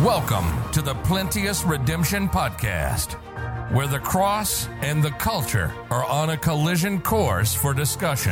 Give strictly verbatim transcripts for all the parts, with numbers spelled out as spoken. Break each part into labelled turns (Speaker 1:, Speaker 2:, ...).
Speaker 1: Welcome to the Plenteous Redemption Podcast, where the cross and the culture are on a collision course for discussion.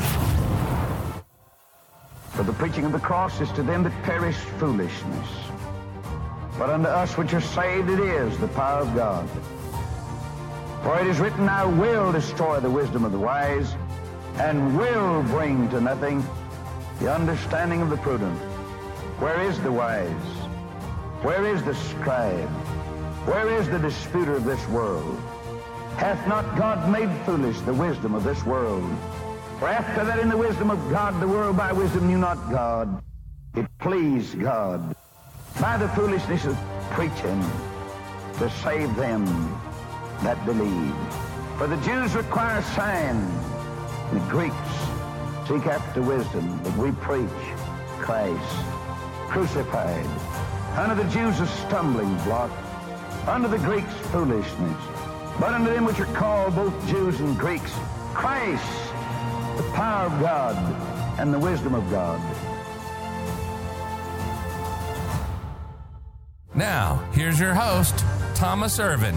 Speaker 2: For the preaching of the cross is to them that perish foolishness, but unto us which are saved it is the power of God. For it is written, I will destroy the wisdom of the wise, and will bring to nothing the understanding of the prudent. Where is the wise? Where is the scribe? Where is the disputer of this world? Hath not God made foolish the wisdom of this world? For after that in the wisdom of God, the world by wisdom knew not God. It pleased God by the foolishness of preaching to save them that believe. For the Jews require signs, and the Greeks seek after wisdom, but we preach Christ crucified. Unto the Jews a stumbling block, unto the Greeks foolishness, but unto them which are called both Jews and Greeks, Christ, the power of God and the wisdom of God.
Speaker 1: Now, here's your host, Thomas Irvin.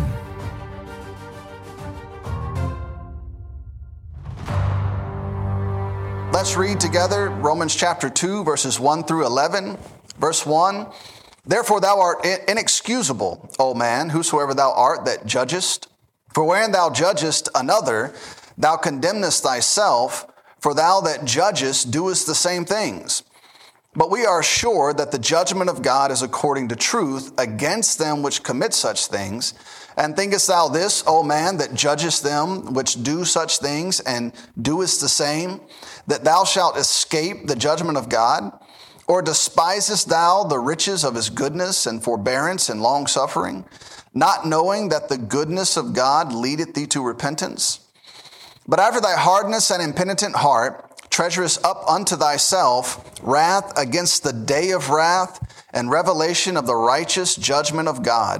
Speaker 3: Let's read together Romans chapter two, verses one through eleven. Verse one, therefore thou art inexcusable, O man, whosoever thou art that judgest. For wherein thou judgest another, thou condemnest thyself, for thou that judgest doest the same things. But we are sure that the judgment of God is according to truth against them which commit such things. And thinkest thou this, O man, that judgest them which do such things, and doest the same, that thou shalt escape the judgment of God? Or despisest thou the riches of his goodness and forbearance and longsuffering, not knowing that the goodness of God leadeth thee to repentance? But after thy hardness and impenitent heart treasurest up unto thyself wrath against the day of wrath and revelation of the righteous judgment of God,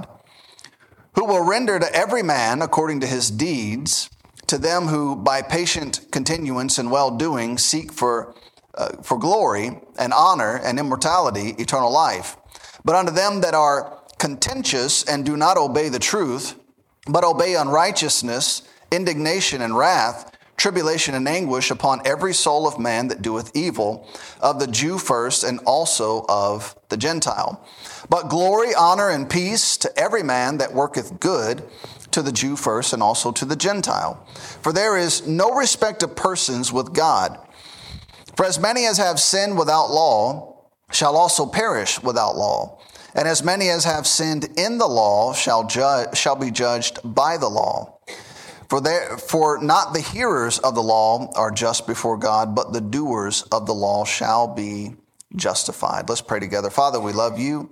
Speaker 3: who will render to every man according to his deeds, to them who by patient continuance and well-doing seek for uh, for glory and honor and immortality, eternal life. But unto them that are contentious and do not obey the truth, but obey unrighteousness, indignation and wrath, tribulation and anguish upon every soul of man that doeth evil, of the Jew first and also of the Gentile. But glory, honor, and peace to every man that worketh good, to the Jew first and also to the Gentile. For there is no respect of persons with God. For as many as have sinned without law shall also perish without law. And as many as have sinned in the law shall judge, shall be judged by the law. For there, for not the hearers of the law are just before God, but the doers of the law shall be justified. Let's pray together. Father, we love you,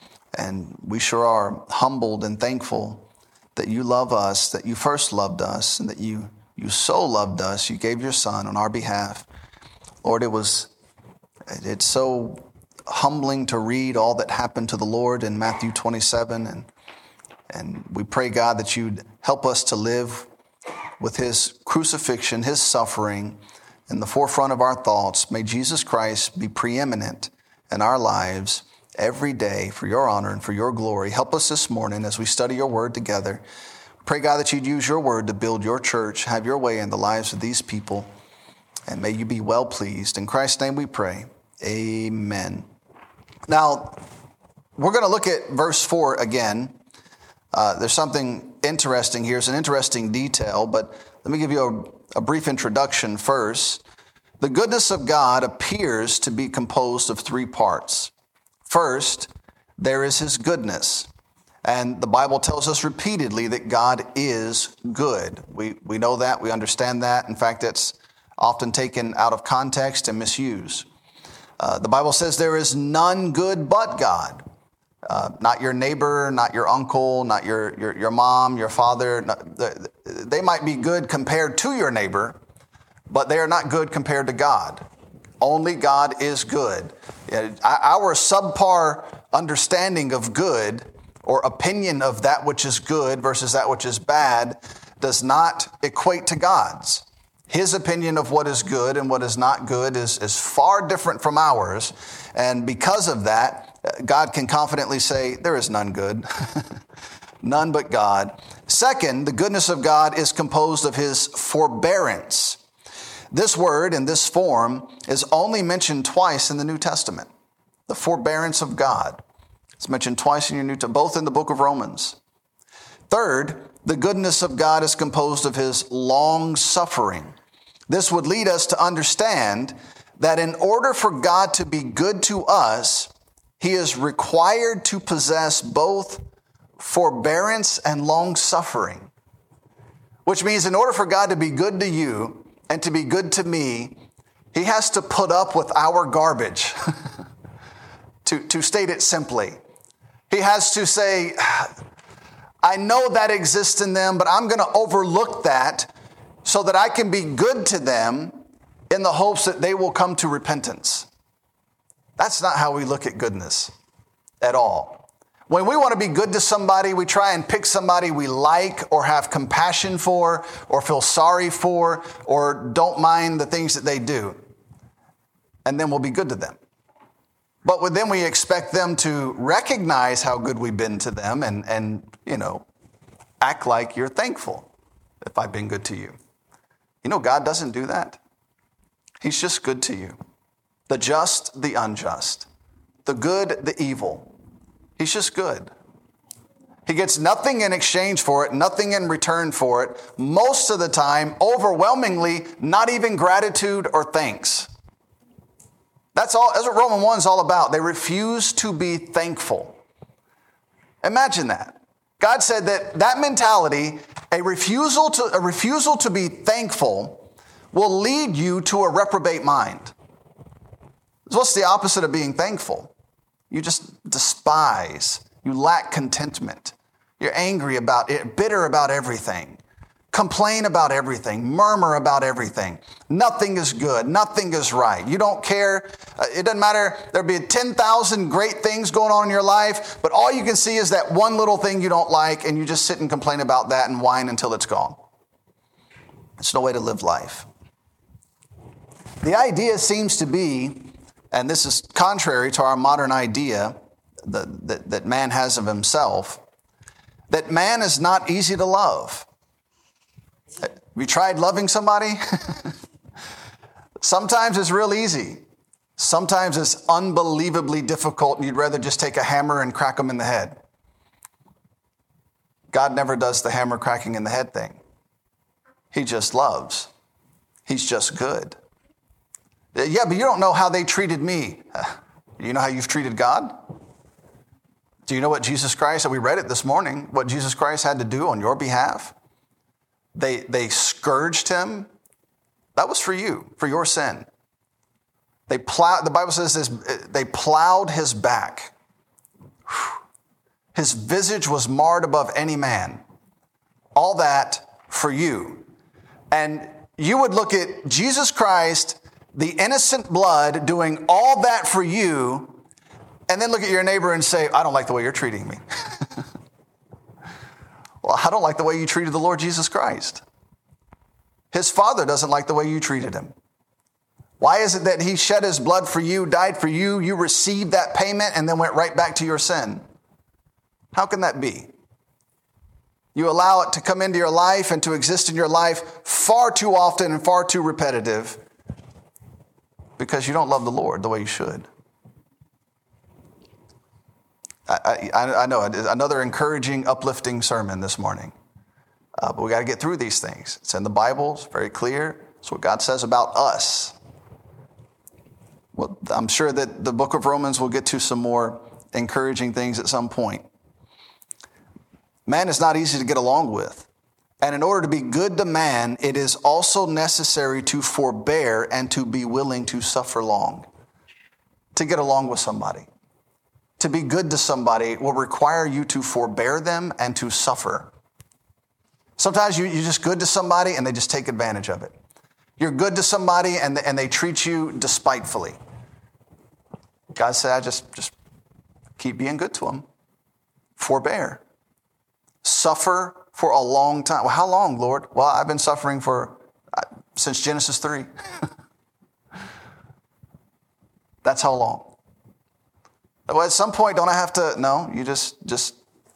Speaker 3: and we sure are humbled and thankful that you love us, that you first loved us, and that you, you so loved us, you gave your Son on our behalf. Lord, it was, it's so humbling to read all that happened to the Lord in Matthew twenty-seven, and and we pray, God, that you'd help us to live with his crucifixion, his suffering in the forefront of our thoughts. May Jesus Christ be preeminent in our lives every day for your honor and for your glory. Help us this morning as we study your word together. Pray, God, that you'd use your word to build your church, have your way in the lives of these people, and may you be well pleased. In Christ's name we pray. Amen. Now, we're going to look at verse four again. Uh, there's something interesting here. It's an interesting detail, but let me give you a, a brief introduction first. The goodness of God appears to be composed of three parts. First, there is his goodness. And the Bible tells us repeatedly that God is good. We, we know that. We understand that. In fact, it's often taken out of context and misused. Uh, the Bible says there is none good but God. Uh, not your neighbor, not your uncle, not your, your, your mom, your father. Not, they might be good compared to your neighbor, but they are not good compared to God. Only God is good. Our subpar understanding of good or opinion of that which is good versus that which is bad does not equate to God's. His opinion of what is good and what is not good is, is far different from ours. And because of that, God can confidently say, there is none good, none but God. Second, the goodness of God is composed of his forbearance. This word in this form is only mentioned twice in the New Testament. The forbearance of God. It's mentioned twice in your New Testament, both in the book of Romans. Third, the goodness of God is composed of his long suffering. This would lead us to understand that in order for God to be good to us, he is required to possess both forbearance and long suffering. Which means in order for God to be good to you and to be good to me, he has to put up with our garbage. to, to state it simply, he has to say, I know that exists in them, but I'm going to overlook that so that I can be good to them in the hopes that they will come to repentance. That's not how we look at goodness at all. When we want to be good to somebody, we try and pick somebody we like or have compassion for or feel sorry for or don't mind the things that they do. And then we'll be good to them. But then we expect them to recognize how good we've been to them and, and, you know, act like you're thankful if I've been good to you. You know, God doesn't do that. He's just good to you. The just, the unjust. The good, the evil. He's just good. He gets nothing in exchange for it, nothing in return for it. Most of the time, overwhelmingly, not even gratitude or thanks. That's all. That's what Romans one is all about. They refuse to be thankful. Imagine that. God said that that mentality, a refusal to, a refusal to be thankful, will lead you to a reprobate mind. What's the opposite of being thankful? You just despise. You lack contentment. You're angry about it, bitter about everything. Complain about everything. Murmur about everything. Nothing is good. Nothing is right. You don't care. It doesn't matter. There'll be ten thousand great things going on in your life, but all you can see is that one little thing you don't like, and you just sit and complain about that and whine until it's gone. It's no way to live life. The idea seems to be, and this is contrary to our modern idea that, that, that man has of himself, that man is not easy to love. Have you tried loving somebody? Sometimes it's real easy. Sometimes it's unbelievably difficult, and you'd rather just take a hammer and crack them in the head. God never does the hammer cracking in the head thing. He just loves. He's just good. Yeah, but you don't know how they treated me. You know how you've treated God? Do you know what Jesus Christ, and we read it this morning, what Jesus Christ had to do on your behalf? They, they scourged him. That was for you, for your sin. They plowed, the Bible says this, they plowed his back. His visage was marred above any man. All that for you. And you would look at Jesus Christ, the innocent blood, doing all that for you, and then look at your neighbor and say, I don't like the way you're treating me. Well, I don't like the way you treated the Lord Jesus Christ. His Father doesn't like the way you treated him. Why is it that he shed his blood for you, died for you, you received that payment, and then went right back to your sin? How can that be? You allow it to come into your life and to exist in your life far too often and far too repetitive because you don't love the Lord the way you should. I, I, I know, another encouraging, uplifting sermon this morning. Uh, but we got to get through these things. It's in the Bible. It's very clear. It's what God says about us. Well, I'm sure that the book of Romans will get to some more encouraging things at some point. Man is not easy to get along with. And in order to be good to man, it is also necessary to forbear and to be willing to suffer long. To get along with somebody. To be good to somebody will require you to forbear them and to suffer. Sometimes you, you're just good to somebody and they just take advantage of it. You're good to somebody and, and they treat you despitefully. God said, I just, just keep being good to them. Forbear. Suffer for a long time. Well, how long, Lord? Well, I've been suffering for uh, since Genesis three. That's how long. Well, at some point, don't I have to? No, you just, just,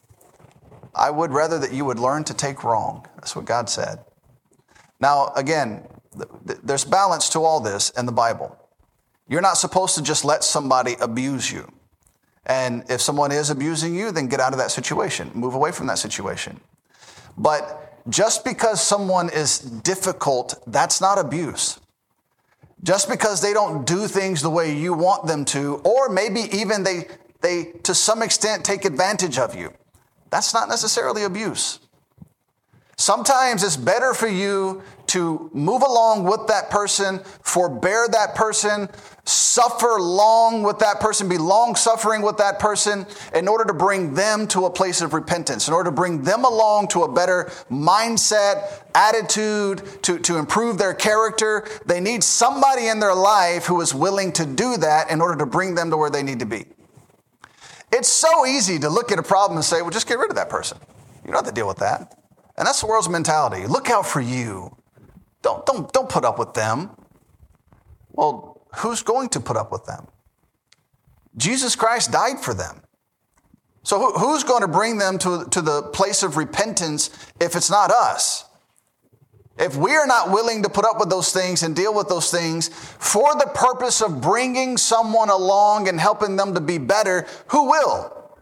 Speaker 3: I would rather that you would learn to take wrong. That's what God said. Now, again, th- th- there's balance to all this in the Bible. You're not supposed to just let somebody abuse you. And if someone is abusing you, then get out of that situation. Move away from that situation. But just because someone is difficult, that's not abuse. Just because they don't do things the way you want them to, or maybe even they, they to some extent take advantage of you, that's not necessarily abuse. Sometimes it's better for you to move along with that person, forbear that person, suffer long with that person, be long suffering with that person in order to bring them to a place of repentance, in order to bring them along to a better mindset, attitude, to, to improve their character. They need somebody in their life who is willing to do that in order to bring them to where they need to be. It's so easy to look at a problem and say, well, just get rid of that person. You don't have to deal with that. And that's the world's mentality. Look out for you. Don't, don't, don't put up with them. Well, who's going to put up with them? Jesus Christ died for them. So who, who's going to bring them to, to the place of repentance if it's not us? If we are not willing to put up with those things and deal with those things for the purpose of bringing someone along and helping them to be better, who will?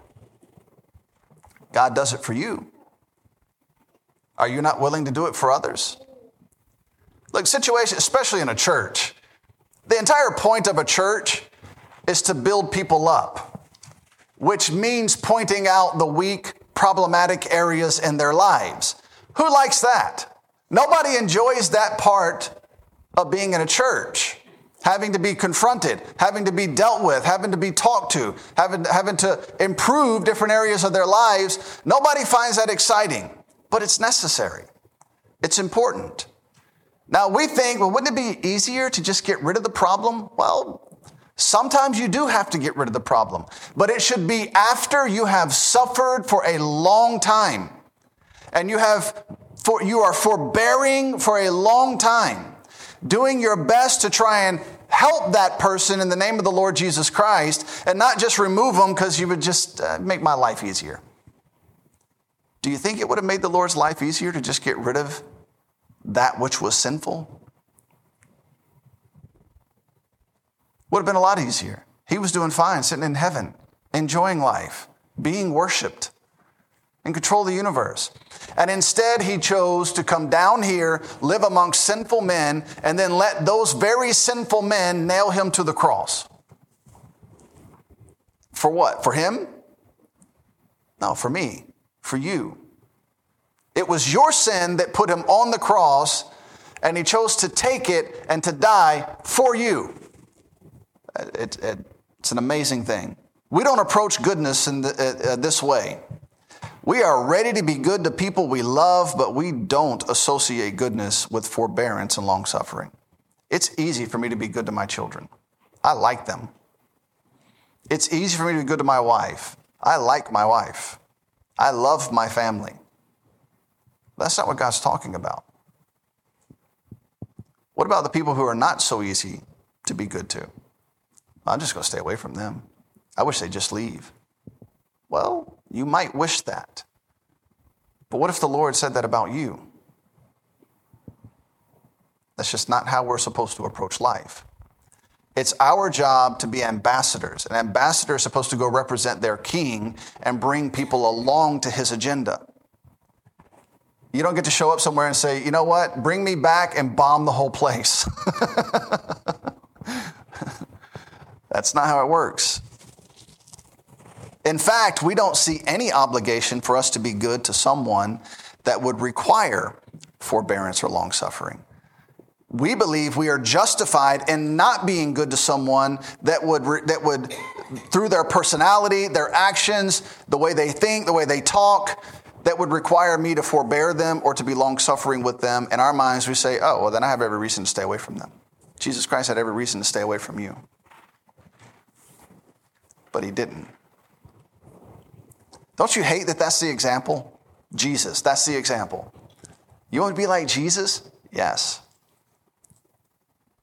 Speaker 3: God does it for you. Are you not willing to do it for others? Look, situation, especially in a church, the entire point of a church is to build people up, which means pointing out the weak, problematic areas in their lives. Who likes that? Nobody enjoys that part of being in a church, having to be confronted, having to be dealt with, having to be talked to, having, having to improve different areas of their lives. Nobody finds that exciting, but it's necessary. It's important. Now we think, well, wouldn't it be easier to just get rid of the problem? Well, sometimes you do have to get rid of the problem, but it should be after you have suffered for a long time and you have, for, you are forbearing for a long time, doing your best to try and help that person in the name of the Lord Jesus Christ and not just remove them because you would just uh, make my life easier. Do you think it would have made the Lord's life easier to just get rid of that which was sinful? Would have been a lot easier. He was doing fine, sitting in heaven, enjoying life, being worshiped, in control of the universe. And instead, he chose to come down here, live amongst sinful men, and then let those very sinful men nail him to the cross. For what? For him? No, for me, for you. It was your sin that put him on the cross, and he chose to take it and to die for you. It, it, it's an amazing thing. We don't approach goodness in the, uh, this way. We are ready to be good to people we love, but we don't associate goodness with forbearance and long-suffering. It's easy for me to be good to my children. I like them. It's easy for me to be good to my wife. I like my wife. I love my family. That's not what God's talking about. What about the people who are not so easy to be good to? I'm just going to stay away from them. I wish they'd just leave. Well, you might wish that. But what if the Lord said that about you? That's just not how we're supposed to approach life. It's our job to be ambassadors. An ambassador is supposed to go represent their king and bring people along to his agenda. You don't get to show up somewhere and say, you know what, bring me back and bomb the whole place. That's not how it works. In fact, we don't see any obligation for us to be good to someone that would require forbearance or long-suffering. We believe we are justified in not being good to someone that would, that would, through their personality, their actions, the way they think, the way they talk, that would require me to forbear them or to be long-suffering with them. In our minds, we say, oh, well, then I have every reason to stay away from them. Jesus Christ had every reason to stay away from you. But he didn't. Don't you hate that that's the example? Jesus, that's the example. You want to be like Jesus? Yes.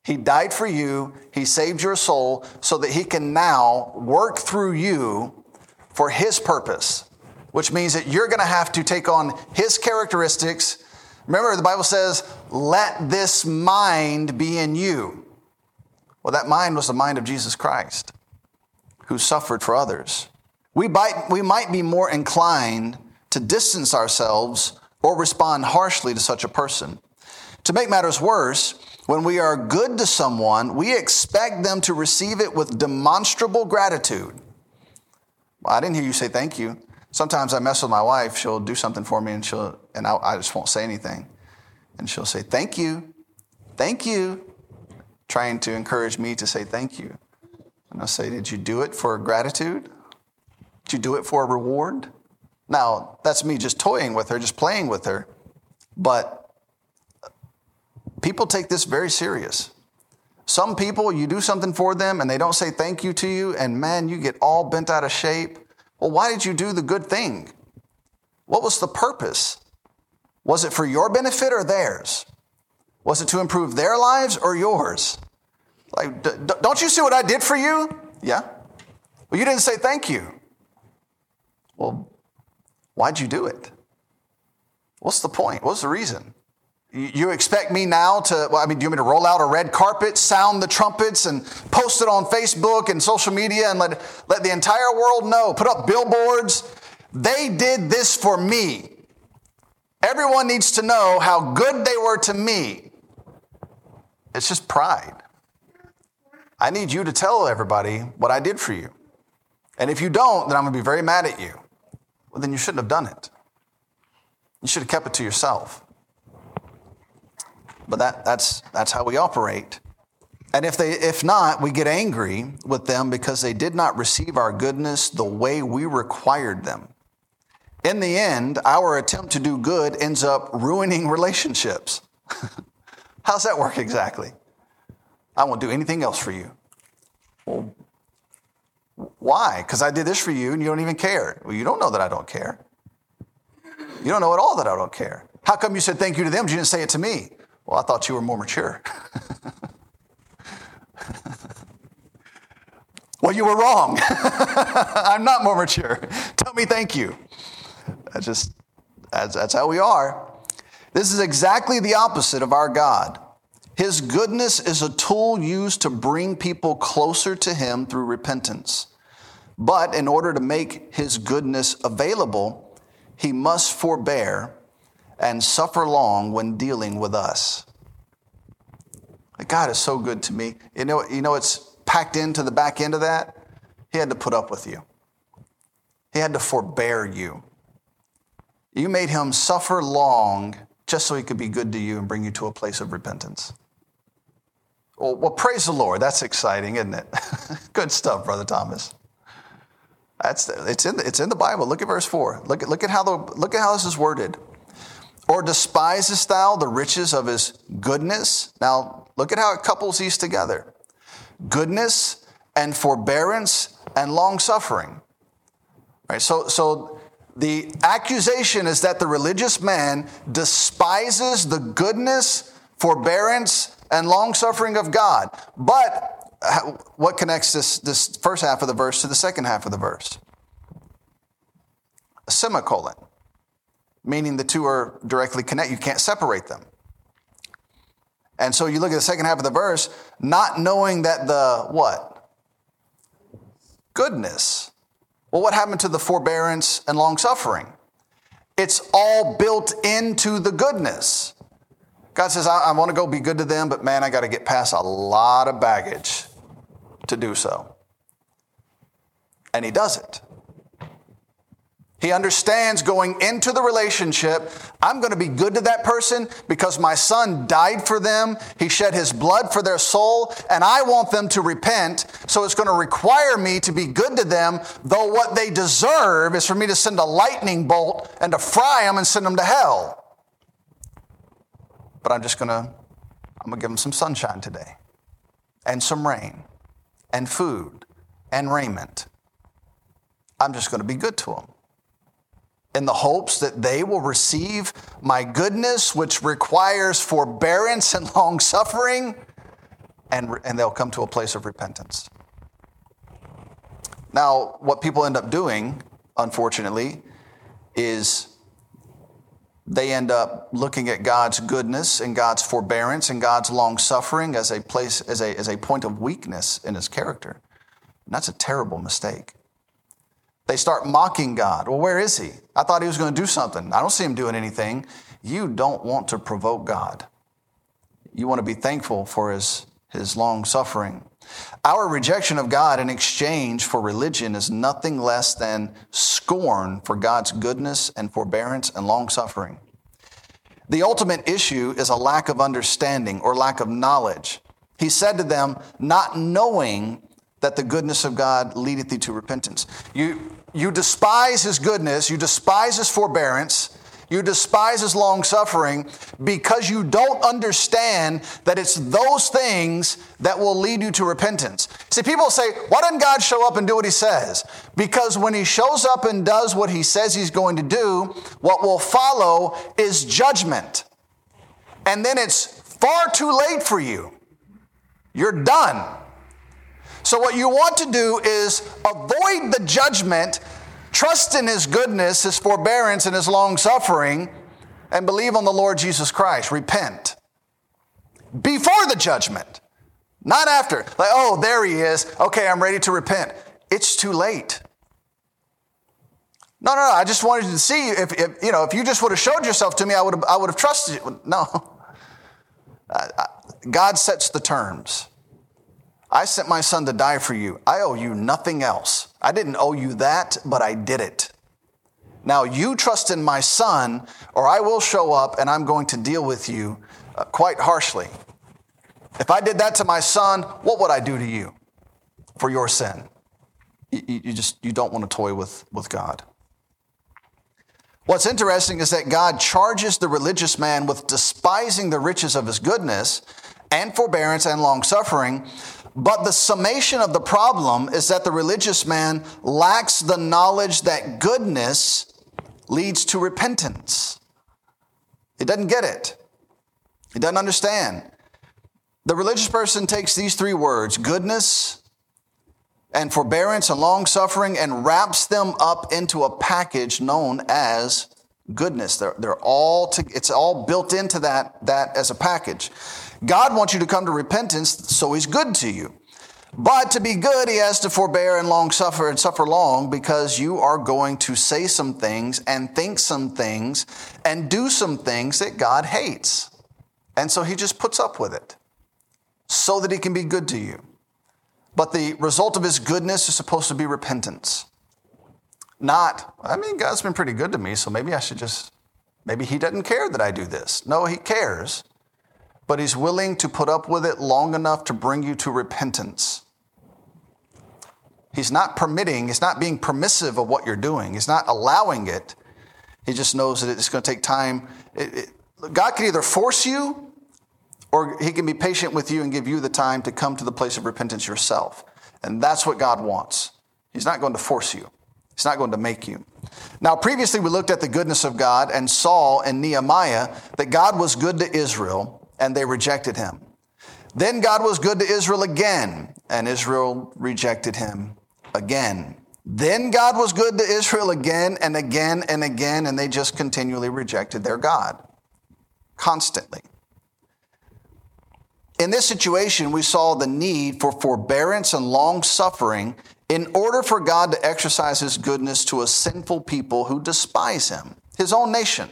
Speaker 3: He died for you. He saved your soul so that he can now work through you for his purpose, which means that you're going to have to take on his characteristics. Remember, the Bible says, let this mind be in you. Well, that mind was the mind of Jesus Christ, who suffered for others. We might, we might be more inclined to distance ourselves or respond harshly to such a person. To make matters worse, when we are good to someone, we expect them to receive it with demonstrable gratitude. Well, I didn't hear you say thank you. Sometimes I mess with my wife. She'll do something for me, and she'll and I, I just won't say anything. And she'll say, thank you, thank you, trying to encourage me to say thank you. And I'll say, did you do it for gratitude? Did you do it for a reward? Now, that's me just toying with her, just playing with her. But people take this very serious. Some people, you do something for them and they don't say thank you to you, and man, you get all bent out of shape. Well, why did you do the good thing? What was the purpose? Was it for your benefit or theirs? Was it to improve their lives or yours? Like, d- d- don't you see what I did for you? Yeah. Well, you didn't say thank you. Well, why'd you do it? What's the point? What's the reason? You expect me now to, well, I mean, do you want me to roll out a red carpet, sound the trumpets, and post it on Facebook and social media and let, let the entire world know, put up billboards? They did this for me. Everyone needs to know how good they were to me. It's just pride. I need you to tell everybody what I did for you. And if you don't, then I'm going to be very mad at you. Well, then you shouldn't have done it. You should have kept it to yourself. But that, that's that's how we operate. And if they if not, we get angry with them because they did not receive our goodness the way we required them. In the end, our attempt to do good ends up ruining relationships. How's that work exactly? I won't do anything else for you. Well, why? Because I did this for you and you don't even care. Well, you don't know that I don't care. You don't know at all that I don't care. How come you said thank you to them, but you didn't say it to me? Well, I thought you were more mature. Well, you were wrong. I'm not more mature. Tell me thank you. That's just, that's, that's how we are. This is exactly the opposite of our God. His goodness is a tool used to bring people closer to him through repentance. But in order to make his goodness available, he must forbear and suffer long when dealing with us. God is so good to me. You know, you know it's packed into the back end of that? He had to put up with you. He had to forbear you. You made him suffer long just so he could be good to you and bring you to a place of repentance. Well, well praise the Lord. That's exciting, isn't it? Good stuff, Brother Thomas. That's it's in the, it's in the Bible. Look at verse four. Look at look at how the look at how this is worded. Or despisest thou the riches of his goodness? Now, look at how it couples these together. Goodness and forbearance and long-suffering. Right? So, so the accusation is that the religious man despises the goodness, forbearance, and long-suffering of God. But what connects this, this first half of the verse to the second half of the verse? A semicolon. Meaning the two are directly connected. You can't separate them. And so you look at the second half of the verse, not knowing that the what? Goodness. Well, what happened to the forbearance and long-suffering? It's all built into the goodness. God says, I, I want to go be good to them, but man, I got to get past a lot of baggage to do so. And he does it. He understands going into the relationship, I'm going to be good to that person because my son died for them. He shed his blood for their soul, and I want them to repent. So it's going to require me to be good to them, though what they deserve is for me to send a lightning bolt and to fry them and send them to hell. But I'm just going to, I'm going to give them some sunshine today, and some rain, and food, and raiment. I'm just going to be good to them, in the hopes that they will receive my goodness, which requires forbearance and long-suffering, and, and they'll come to a place of repentance. Now, what people end up doing, unfortunately, is they end up looking at God's goodness and God's forbearance and God's long-suffering as a place, as a, as a point of weakness in his character. And that's a terrible mistake. They start mocking God. Well, where is he? I thought he was going to do something. I don't see him doing anything. You don't want to provoke God. You want to be thankful for his, his long-suffering. Our rejection of God in exchange for religion is nothing less than scorn for God's goodness and forbearance and long-suffering. The ultimate issue is a lack of understanding or lack of knowledge. He said to them, not knowing that the goodness of God leadeth thee to repentance. You, you despise his goodness, you despise his forbearance, you despise his long-suffering because you don't understand that it's those things that will lead you to repentance. See, people say, why doesn't God show up and do what he says? Because when he shows up and does what he says he's going to do, what will follow is judgment. And then it's far too late for you. You're done. So what you want to do is avoid the judgment, trust in his goodness, his forbearance, and his long-suffering, and believe on the Lord Jesus Christ. Repent. Before the judgment, not after. Like, oh, there he is. Okay, I'm ready to repent. It's too late. No, no, no. I just wanted to see if, if you know, if you just would have showed yourself to me, I would have, I would have trusted you. No. God sets the terms. I sent my son to die for you. I owe you nothing else. I didn't owe you that, but I did it. Now you trust in my son, or I will show up and I'm going to deal with you uh, quite harshly. If I did that to my son, what would I do to you for your sin? You, you just, you don't want to toy with, with God. What's interesting is that God charges the religious man with despising the riches of his goodness and forbearance and long-suffering. But the summation of the problem is that the religious man lacks the knowledge that goodness leads to repentance. He doesn't get it. He doesn't understand. The religious person takes these three words, goodness and forbearance and long-suffering, and wraps them up into a package known as goodness. They're, they're all to, it's all built into that, that as a package. God wants you to come to repentance, so he's good to you. But to be good, he has to forbear and long suffer and suffer long, because you are going to say some things and think some things and do some things that God hates. And so he just puts up with it so that he can be good to you. But the result of his goodness is supposed to be repentance. Not, I mean, God's been pretty good to me, so maybe I should just, maybe he doesn't care that I do this. No, he cares. But he's willing to put up with it long enough to bring you to repentance. He's not permitting, he's not being permissive of what you're doing. He's not allowing it. He just knows that it's going to take time. It, it, God can either force you, or he can be patient with you and give you the time to come to the place of repentance yourself. And that's what God wants. He's not going to force you. He's not going to make you. Now, previously we looked at the goodness of God and saw in Nehemiah that God was good to Israel, and they rejected him. Then God was good to Israel again, and Israel rejected him again. Then God was good to Israel again and again and again, and they just continually rejected their God. Constantly. In this situation, we saw the need for forbearance and long-suffering in order for God to exercise his goodness to a sinful people who despise him, his own nation.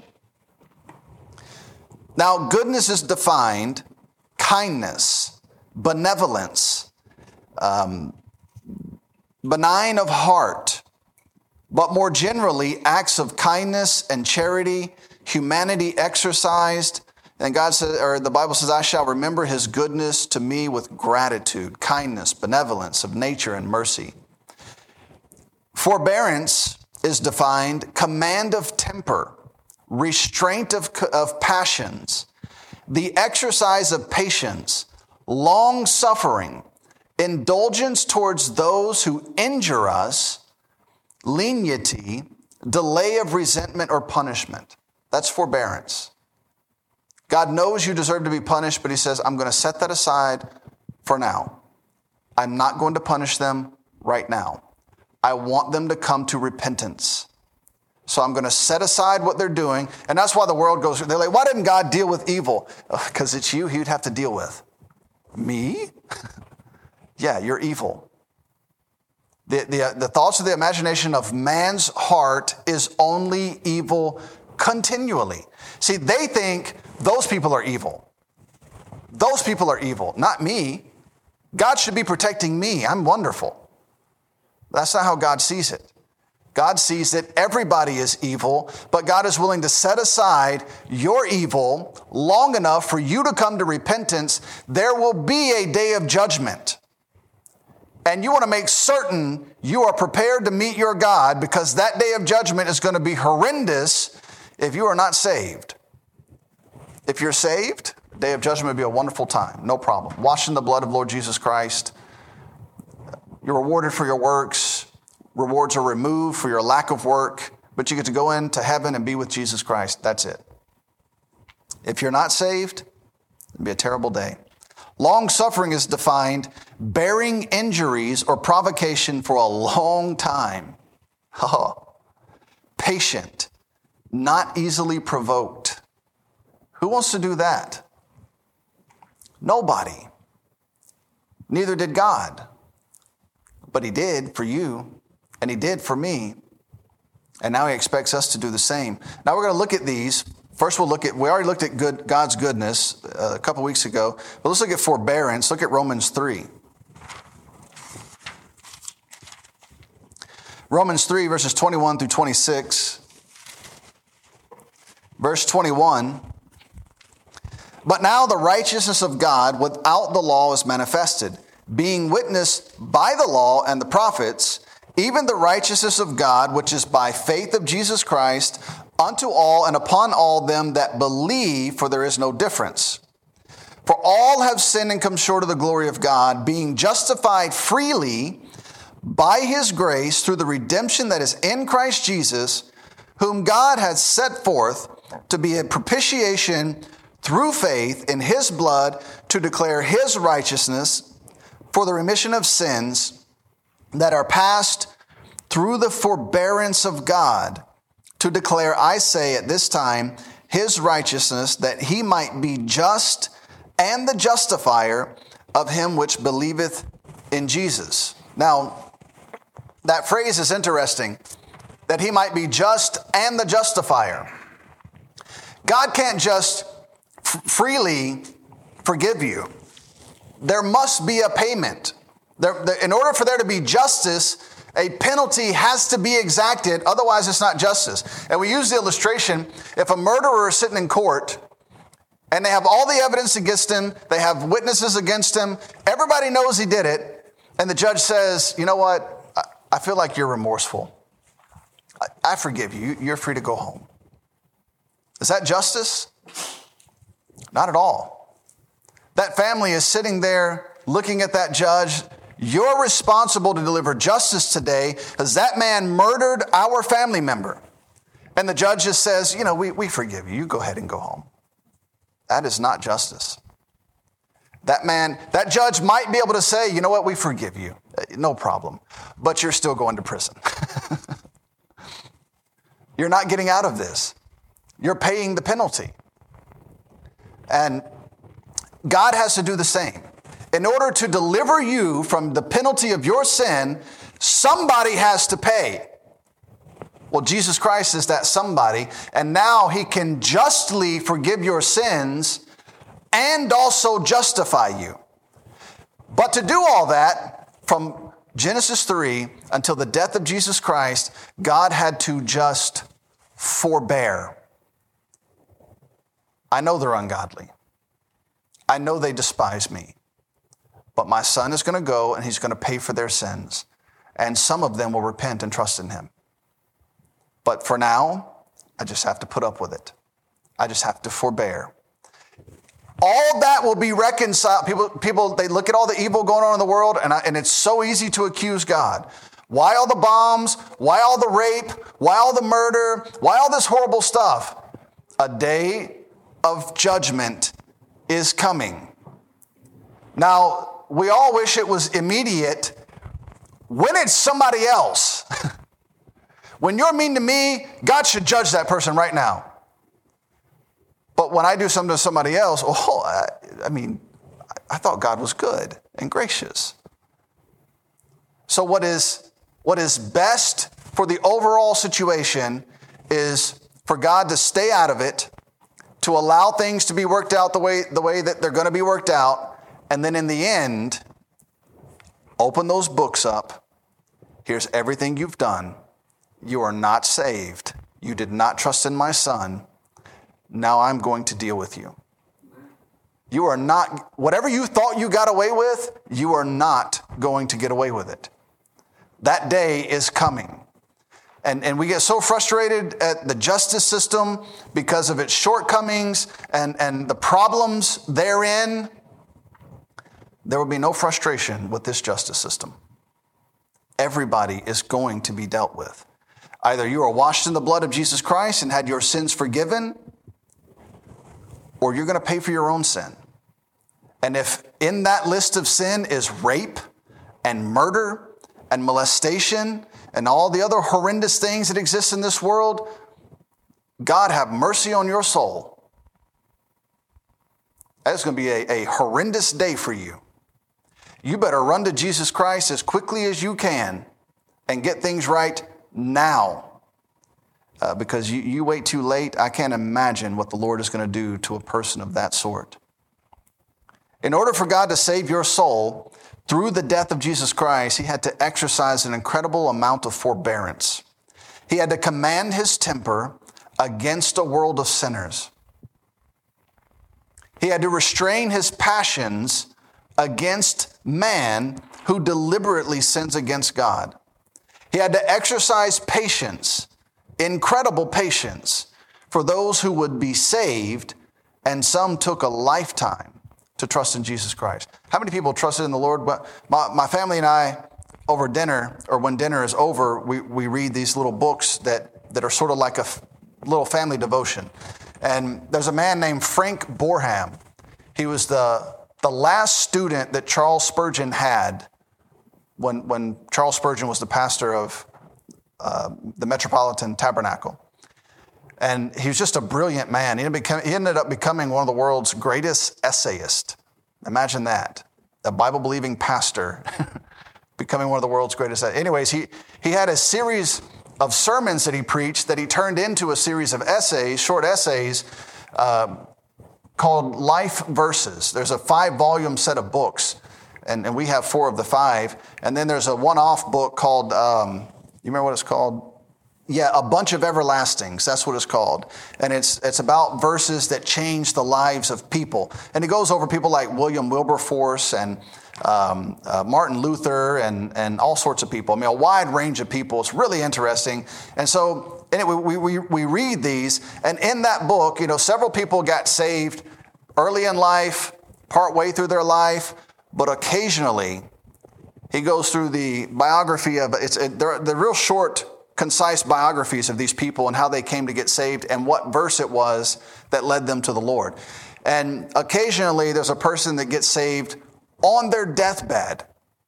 Speaker 3: Now, goodness is defined kindness, benevolence, um, benign of heart, but more generally, acts of kindness and charity, humanity exercised. And God said, or the Bible says, I shall remember his goodness to me with gratitude, kindness, benevolence of nature and mercy. Forbearance is defined command of temper, restraint of, of passions, the exercise of patience, long-suffering, indulgence towards those who injure us, lenity, delay of resentment or punishment. That's forbearance. God knows you deserve to be punished, but he says, I'm going to set that aside for now. I'm not going to punish them right now. I want them to come to repentance. So I'm going to set aside what they're doing. And that's why the world goes, they're like, why didn't God deal with evil? Because it's you he'd have to deal with. Me? Yeah, you're evil. The, the, the thoughts of the imagination of man's heart is only evil continually. See, they think those people are evil. Those people are evil, not me. God should be protecting me. I'm wonderful. That's not how God sees it. God sees that everybody is evil, but God is willing to set aside your evil long enough for you to come to repentance. There will be a day of judgment. And you want to make certain you are prepared to meet your God, because that day of judgment is going to be horrendous if you are not saved. If you're saved, the day of judgment will be a wonderful time. No problem. Washed in the blood of Lord Jesus Christ. You're rewarded for your works. Rewards are removed for your lack of work, but you get to go into heaven and be with Jesus Christ. That's it. If you're not saved, it'll be a terrible day. Long suffering is defined bearing injuries or provocation for a long time. Oh, patient, not easily provoked. Who wants to do that? Nobody. Neither did God. But he did for you, and he did for me. And now he expects us to do the same. Now we're going to look at these. First we'll look at, we already looked at good, God's goodness uh, a couple weeks ago, but let's look at forbearance. Look at Romans three. Romans three, verses twenty-one through twenty-six. Verse twenty-one. But now the righteousness of God without the law is manifested, being witnessed by the law and the prophets, even the righteousness of God, which is by faith of Jesus Christ, unto all and upon all them that believe, for there is no difference. For all have sinned and come short of the glory of God, being justified freely by his grace through the redemption that is in Christ Jesus, whom God has set forth to be a propitiation through faith in his blood, to declare his righteousness for the remission of sins that are past through the forbearance of God, to declare, I say at this time, his righteousness, that he might be just and the justifier of him which believeth in Jesus. Now, that phrase is interesting, that he might be just and the justifier. God can't just f- freely forgive you. There must be a payment. There, there, in order for there to be justice, a penalty has to be exacted. Otherwise, it's not justice. And we use the illustration, if a murderer is sitting in court and they have all the evidence against him, they have witnesses against him, everybody knows he did it, and the judge says, you know what, I, I feel like you're remorseful. I, I forgive you. You're free to go home. Is that justice? Not at all. That family is sitting there looking at that judge. You're responsible to deliver justice today because that man murdered our family member. And the judge just says, you know, we, we forgive you. You go ahead and go home. That is not justice. That man, that judge might be able to say, you know what, we forgive you. No problem. But you're still going to prison. You're not getting out of this. You're paying the penalty. And God has to do the same. In order to deliver you from the penalty of your sin, somebody has to pay. Well, Jesus Christ is that somebody, and now he can justly forgive your sins and also justify you. But to do all that, from Genesis three until the death of Jesus Christ, God had to just forbear. I know they're ungodly. I know they despise me. But my son is going to go and he's going to pay for their sins. And some of them will repent and trust in him. But for now, I just have to put up with it. I just have to forbear. All that will be reconciled. People, people, they look at all the evil going on in the world, and, I, and it's so easy to accuse God. Why all the bombs? Why all the rape? Why all the murder? Why all this horrible stuff? A day of judgment is coming. Now, we all wish it was immediate. When it's somebody else, when you're mean to me, God should judge that person right now. But when I do something to somebody else, oh, I, I mean, I thought God was good and gracious. So what is what is best for the overall situation is for God to stay out of it, to allow things to be worked out the way the way that they're going to be worked out, and then in the end, open those books up. Here's everything you've done. You are not saved. You did not trust in my Son. Now I'm going to deal with you. You are not, whatever you thought you got away with, you are not going to get away with it. That day is coming. And, and we get so frustrated at the justice system because of its shortcomings and, and the problems therein. There will be no frustration with this justice system. Everybody is going to be dealt with. Either you are washed in the blood of Jesus Christ and had your sins forgiven, or you're going to pay for your own sin. And if in that list of sin is rape and murder and molestation and all the other horrendous things that exist in this world, God have mercy on your soul. That's going to be a, a horrendous day for you. You better run to Jesus Christ as quickly as you can and get things right now. Uh, because you, you wait too late, I can't imagine what the Lord is going to do to a person of that sort. In order for God to save your soul through the death of Jesus Christ, he had to exercise an incredible amount of forbearance. He had to command his temper against a world of sinners. He had to restrain his passions against man who deliberately sins against God. He had to exercise patience, incredible patience, for those who would be saved, and some took a lifetime to trust in Jesus Christ. How many people trusted in the Lord? My, my family and I, over dinner, or when dinner is over, we, we read these little books that, that are sort of like a f- little family devotion. And there's a man named Frank Boreham. He was the The last student that Charles Spurgeon had when, when Charles Spurgeon was the pastor of uh, the Metropolitan Tabernacle. And he was just a brilliant man. He ended, become, he ended up becoming one of the world's greatest essayists. Imagine that. A Bible-believing pastor becoming one of the world's greatest. Anyways, he, he had a series of sermons that he preached that he turned into a series of essays, short essays, uh, called Life Verses. There's a five-volume set of books, and, and we have four of the five. And then there's a one-off book called, um, you remember what it's called? Yeah, A Bunch of Everlastings. That's what it's called. And it's it's about verses that change the lives of people. And it goes over people like William Wilberforce and um, uh, Martin Luther and, and all sorts of people. I mean, a wide range of people. It's really interesting. And so anyway, we, we, we read these. And in that book, you know, several people got saved early in life, partway through their life. But occasionally, he goes through the biography of, it's it, they're, they're real short, concise biographies of these people and how they came to get saved and what verse it was that led them to the Lord. And occasionally there's a person that gets saved on their deathbed.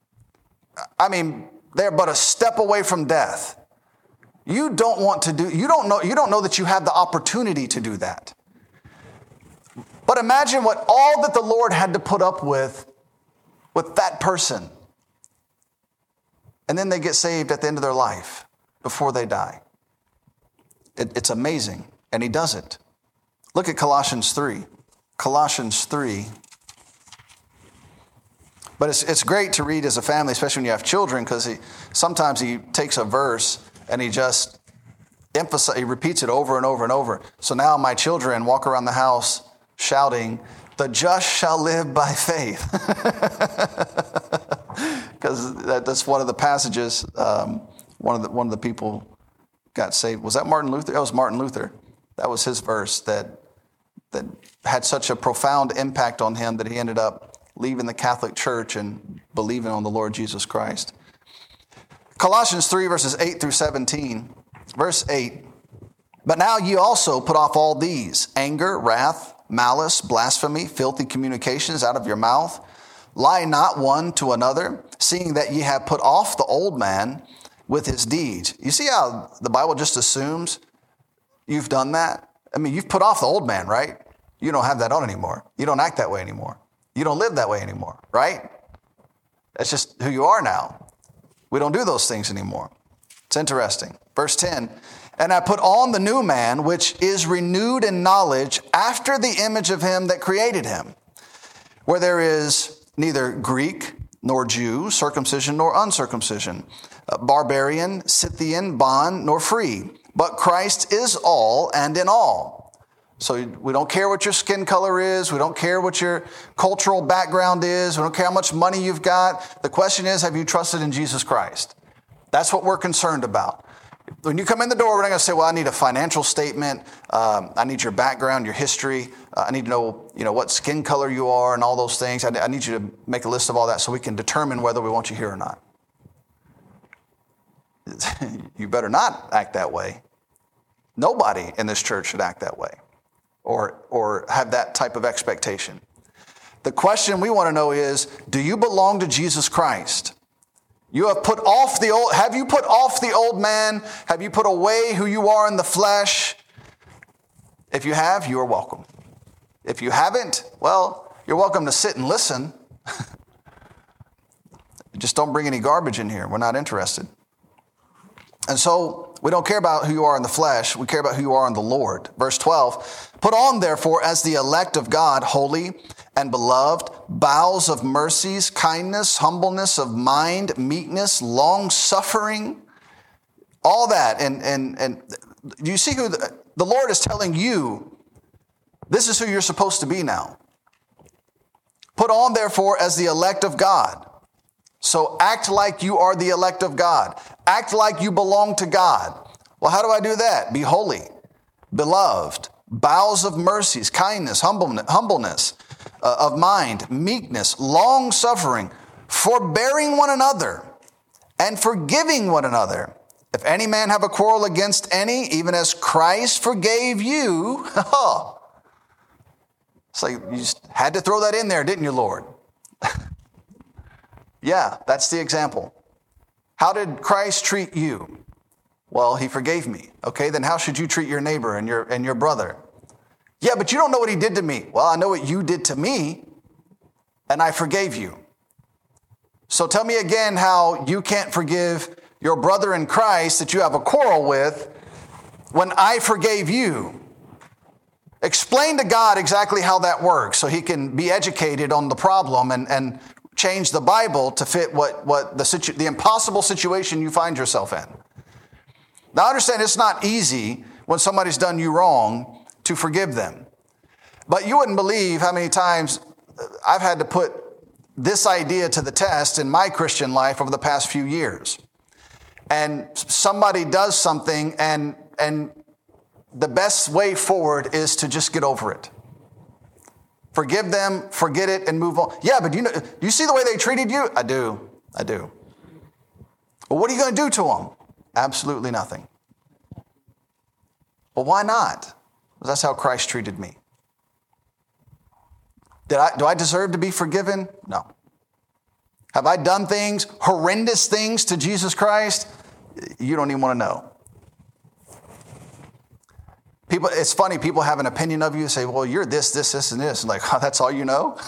Speaker 3: I mean, they're but a step away from death. You don't want to do, you don't know, you don't know that you have the opportunity to do that. But imagine what all that the Lord had to put up with, with that person. And then they get saved at the end of their life. Before they die. It, it's amazing. And he does it. Look at Colossians three. Colossians three. But it's it's great to read as a family, especially when you have children, because he sometimes he takes a verse and he just emphasizes, he repeats it over and over and over. So now my children walk around the house shouting, "The just shall live by faith." Because that, that's one of the passages. Um, One of the one of the people got saved. Was that Martin Luther? That was Martin Luther. That was his verse that that had such a profound impact on him that he ended up leaving the Catholic Church and believing on the Lord Jesus Christ. Colossians three, verses eight through seventeen. Verse eight. But now ye also put off all these: anger, wrath, malice, blasphemy, filthy communications out of your mouth. Lie not one to another, seeing that ye have put off the old man with his deeds. You see how the Bible just assumes you've done that? I mean, you've put off the old man, right? You don't have that on anymore. You don't act that way anymore. You don't live that way anymore, right? That's just who you are now. We don't do those things anymore. It's interesting. Verse ten, and I put on the new man, which is renewed in knowledge after the image of him that created him, where there is neither Greek nor Jew, circumcision nor uncircumcision, uh, barbarian, Scythian, bond, nor free, but Christ is all and in all. So we don't care what your skin color is. We don't care what your cultural background is. We don't care how much money you've got. The question is, have you trusted in Jesus Christ? That's what we're concerned about. When you come in the door, we're not going to say, well, I need a financial statement. Um, I need your background, your history. Uh, I need to know, you know, what skin color you are and all those things. I, I need you to make a list of all that so we can determine whether we want you here or not. You better not act that way. Nobody in this church should act that way or, or have that type of expectation. The question we want to know is, do you belong to Jesus Christ? You have put off the old, have you put off the old man? Have you put away who you are in the flesh? If you have, you are welcome. If you haven't, well, you're welcome to sit and listen. Just don't bring any garbage in here. We're not interested. And so we don't care about who you are in the flesh. We care about who you are in the Lord. Verse twelve, put on therefore as the elect of God, holy and beloved, bowels of mercies, kindness, humbleness of mind, meekness, long suffering, all that. And, and, and you see who the, the Lord is telling you, this is who you're supposed to be now. Put on therefore as the elect of God. So act like you are the elect of God. Act like you belong to God. Well, how do I do that? Be holy, beloved, bowels of mercies, kindness, humbleness uh, of mind, meekness, long suffering, forbearing one another, and forgiving one another. If any man have a quarrel against any, even as Christ forgave you. It's like you just had to throw that in there, didn't you, Lord? Yeah, that's the example. How did Christ treat you? Well, he forgave me. Okay, then how should you treat your neighbor and your and your brother? Yeah, but you don't know what he did to me. Well, I know what you did to me, and I forgave you. So tell me again how you can't forgive your brother in Christ that you have a quarrel with when I forgave you. Explain to God exactly how that works so he can be educated on the problem and, and change the Bible to fit what, what the, situ- the impossible situation you find yourself in. Now, I understand it's not easy when somebody's done you wrong to forgive them. But you wouldn't believe how many times I've had to put this idea to the test in my Christian life over the past few years. And somebody does something, and, and the best way forward is to just get over it. Forgive them, forget it, and move on. Yeah, but you know, do you see the way they treated you? I do. I do. Well, what are you going to do to them? Absolutely nothing. Well, why not? Well, that's how Christ treated me. Did I, do I deserve to be forgiven? No. Have I done things, horrendous things to Jesus Christ? You don't even want to know. People, it's funny, people have an opinion of you, say, well, you're this, this, this, and this. And like, oh, that's all you know?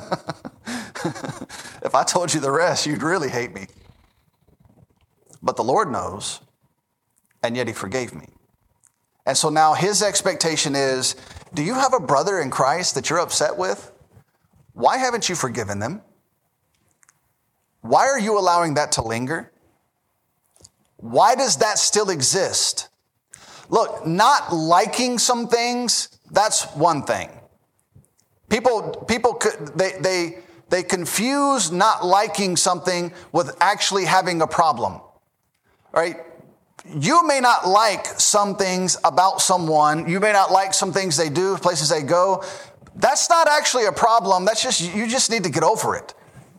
Speaker 3: If I told you the rest, you'd really hate me. But the Lord knows, and yet he forgave me. And so now his expectation is, do you have a brother in Christ that you're upset with? Why haven't you forgiven them? Why are you allowing that to linger? Why does that still exist? Look, not liking some things, that's one thing. People, people, they, they, they confuse not liking something with actually having a problem, right? You may not like some things about someone. You may not like some things they do, places they go. That's not actually a problem. That's just, you just need to get over it.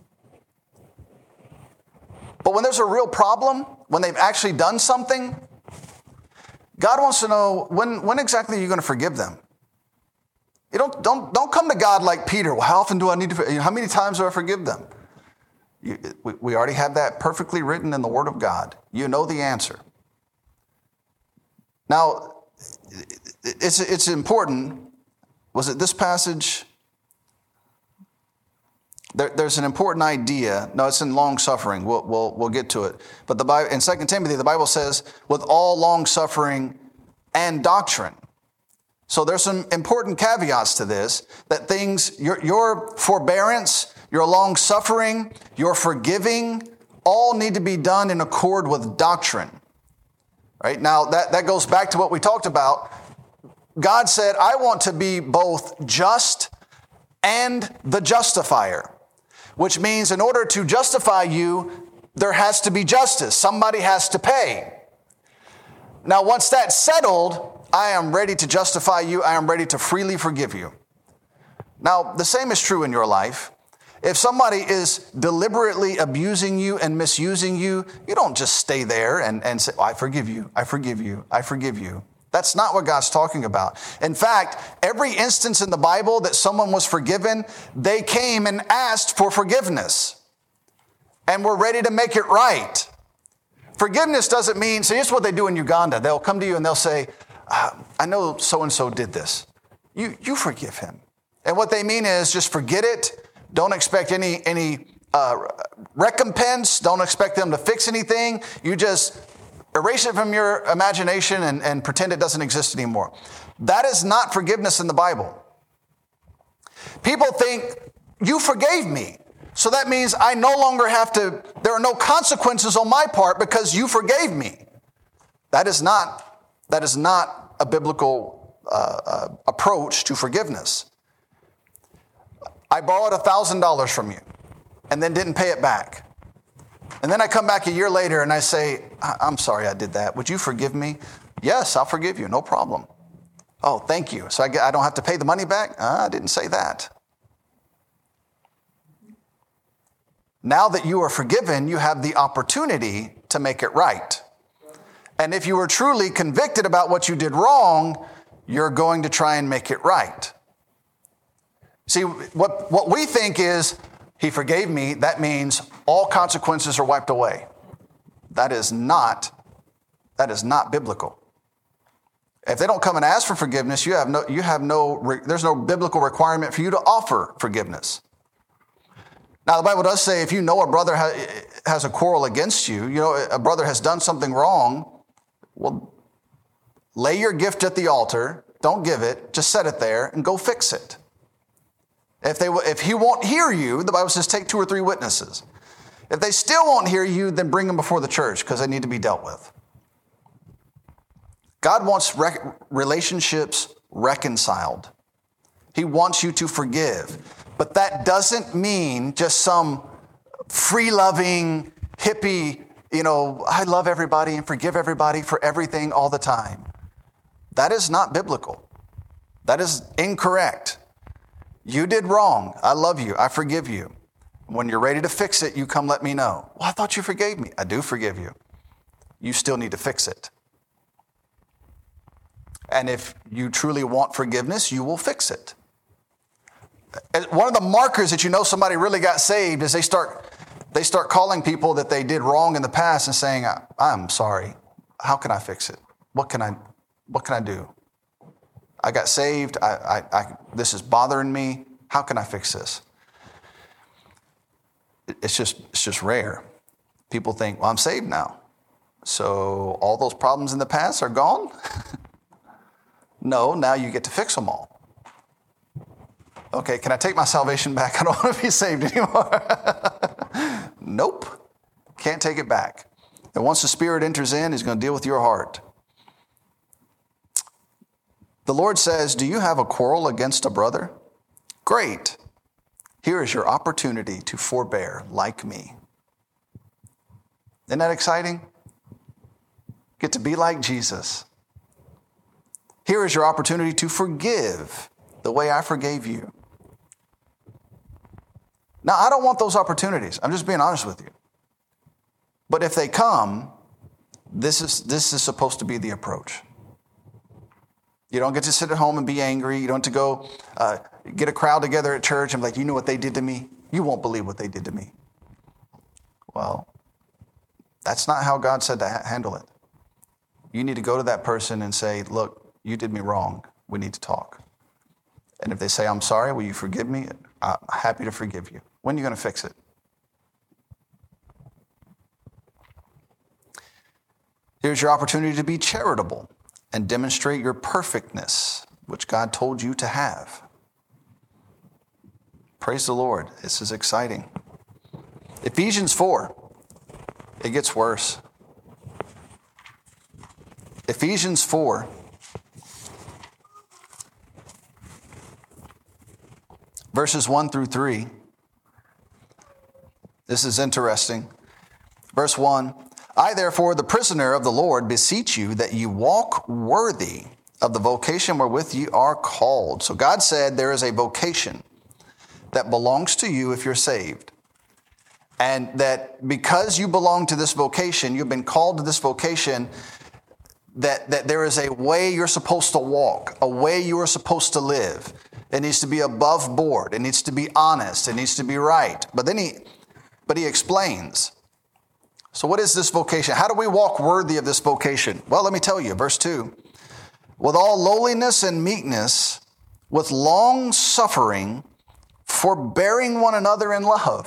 Speaker 3: But when there's a real problem, when they've actually done something, God wants to know, when, when exactly are you going to forgive them? You don't, don't, don't come to God like Peter. Well, how often do I need to, how many times do I forgive them? You, we, we already have that perfectly written in the Word of God. You know the answer. Now, it's, it's important. Was it this passage? There, there's an important idea. No, it's in long suffering. We'll, we'll, we'll get to it. But the Bible, in Second Timothy, the Bible says, with all long suffering and doctrine. So there's some important caveats to this, that things, your, your forbearance, your long suffering, your forgiving, all need to be done in accord with doctrine. Right? Now, that, that goes back to what we talked about. God said, I want to be both just and the justifier, which means in order to justify you, there has to be justice. Somebody has to pay. Now, once that's settled, I am ready to justify you. I am ready to freely forgive you. Now, the same is true in your life. If somebody is deliberately abusing you and misusing you, you don't just stay there and, and say, oh, I forgive you, I forgive you, I forgive you. That's not what God's talking about. In fact, every instance in the Bible that someone was forgiven, they came and asked for forgiveness and were ready to make it right. Forgiveness doesn't mean, see, it's what they do in Uganda. They'll come to you and they'll say, uh, I know so-and-so did this. You, you forgive him. And what they mean is just forget it. Don't expect any, any uh, recompense. Don't expect them to fix anything. You just erase it from your imagination and, and pretend it doesn't exist anymore. That is not forgiveness in the Bible. People think, you forgave me. So that means I no longer have to, there are no consequences on my part because you forgave me. That is not, that is not a biblical uh, uh, approach to forgiveness. I borrowed one thousand dollars from you and then didn't pay it back. And then I come back a year later and I say, I'm sorry I did that. Would you forgive me? Yes, I'll forgive you. No problem. Oh, thank you. So I, get, I don't have to pay the money back? Uh, I didn't say that. Now that you are forgiven, you have the opportunity to make it right. And if you were truly convicted about what you did wrong, you're going to try and make it right. See, what, what we think is, he forgave me, that means all consequences are wiped away. That is not, that is not biblical. If they don't come and ask for forgiveness, you have no, you have no, there's no biblical requirement for you to offer forgiveness. Now, the Bible does say if you know a brother has a quarrel against you, you know, a brother has done something wrong, well, lay your gift at the altar, don't give it, just set it there and go fix it. If they, if he won't hear you, the Bible says take two or three witnesses. If they still won't hear you, then bring them before the church because they need to be dealt with. God wants rec- relationships reconciled. He wants you to forgive. But that doesn't mean just some free-loving, hippie, you know, I love everybody and forgive everybody for everything all the time. That is not biblical. That is incorrect. You did wrong. I love you. I forgive you. When you're ready to fix it, you come let me know. Well, I thought you forgave me. I do forgive you. You still need to fix it. And if you truly want forgiveness, you will fix it. One of the markers that you know somebody really got saved is they start they start calling people that they did wrong in the past and saying, I'm sorry. How can I fix it? What can I what can I do? I got saved. I, I, I, this is bothering me. How can I fix this? It's just, it's just rare. People think, well, I'm saved now. So all those problems in the past are gone? No, now you get to fix them all. Okay, can I take my salvation back? I don't want to be saved anymore. Nope. Can't take it back. And once the Spirit enters in, He's going to deal with your heart. The Lord says, do you have a quarrel against a brother? Great. Here is your opportunity to forbear like me. Isn't that exciting? Get to be like Jesus. Here is your opportunity to forgive the way I forgave you. Now, I don't want those opportunities. I'm just being honest with you. But if they come, this is, this is supposed to be the approach. You don't get to sit at home and be angry. You don't have to go uh, get a crowd together at church and be like, you know what they did to me? You won't believe what they did to me. Well, that's not how God said to ha- handle it. You need to go to that person and say, look, you did me wrong. We need to talk. And if they say, I'm sorry, will you forgive me? I'm happy to forgive you. When are you going to fix it? Here's your opportunity to be charitable and demonstrate your perfectness, which God told you to have. Praise the Lord. This is exciting. Ephesians four. It gets worse. Ephesians four. Verses one through three. This is interesting. Verse one. I, therefore, the prisoner of the Lord, beseech you that you walk worthy of the vocation wherewith you are called. So God said there is a vocation that belongs to you if you're saved. And that because you belong to this vocation, you've been called to this vocation, that, that there is a way you're supposed to walk, a way you are supposed to live. It needs to be above board. It needs to be honest. It needs to be right. But then he, but he explains. So what is this vocation? How do we walk worthy of this vocation? Well, let me tell you, verse two. With all lowliness and meekness, with long suffering, forbearing one another in love.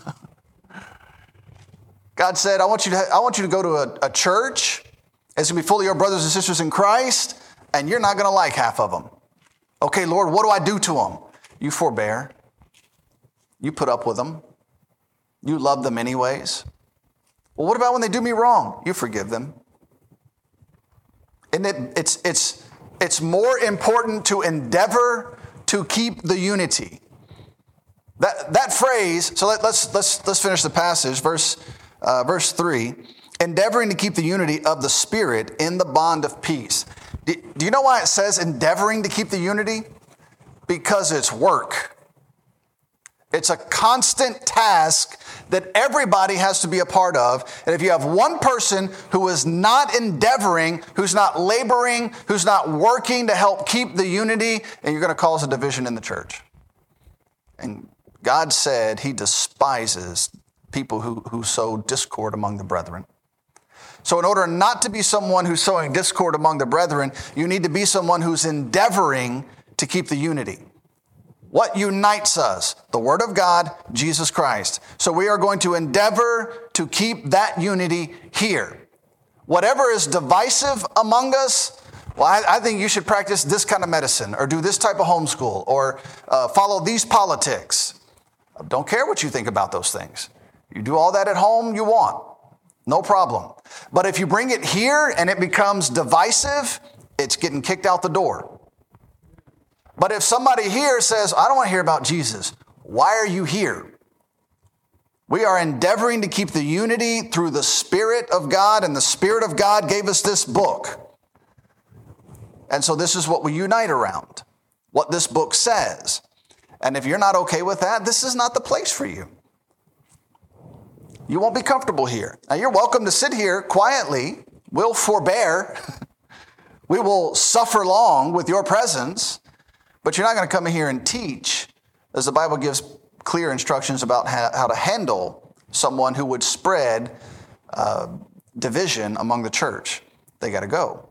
Speaker 3: God said, I want you to, I want you to go to a, a church. It's going to be full of your brothers and sisters in Christ, and you're not going to like half of them. Okay, Lord, what do I do to them? You forbear. You put up with them. You love them anyways. Well, what about when they do me wrong? You forgive them. And it, it's, it's, it's more important to endeavor to keep the unity. That, that phrase, so let, let's, let's, let's finish the passage, verse, uh, verse three. Endeavoring to keep the unity of the Spirit in the bond of peace. Do, do you know why it says endeavoring to keep the unity? Because it's work. It's a constant task that everybody has to be a part of. And if you have one person who is not endeavoring, who's not laboring, who's not working to help keep the unity, and you're going to cause a division in the church. And God said he despises people who, who sow discord among the brethren. So in order not to be someone who's sowing discord among the brethren, you need to be someone who's endeavoring to keep the unity. What unites us? The Word of God, Jesus Christ. So we are going to endeavor to keep that unity here. Whatever is divisive among us, well, I, I think you should practice this kind of medicine or do this type of homeschool or uh, follow these politics. I don't care what you think about those things. You do all that at home you want. No problem. But if you bring it here and it becomes divisive, it's getting kicked out the door. But if somebody here says, I don't want to hear about Jesus, why are you here? We are endeavoring to keep the unity through the Spirit of God, and the Spirit of God gave us this book. And so this is what we unite around, what this book says. And if you're not okay with that, this is not the place for you. You won't be comfortable here. Now, you're welcome to sit here quietly. We'll forbear. We will suffer long with your presence. But you're not going to come in here and teach, as the Bible gives clear instructions about how to handle someone who would spread uh, division among the church. They got to go.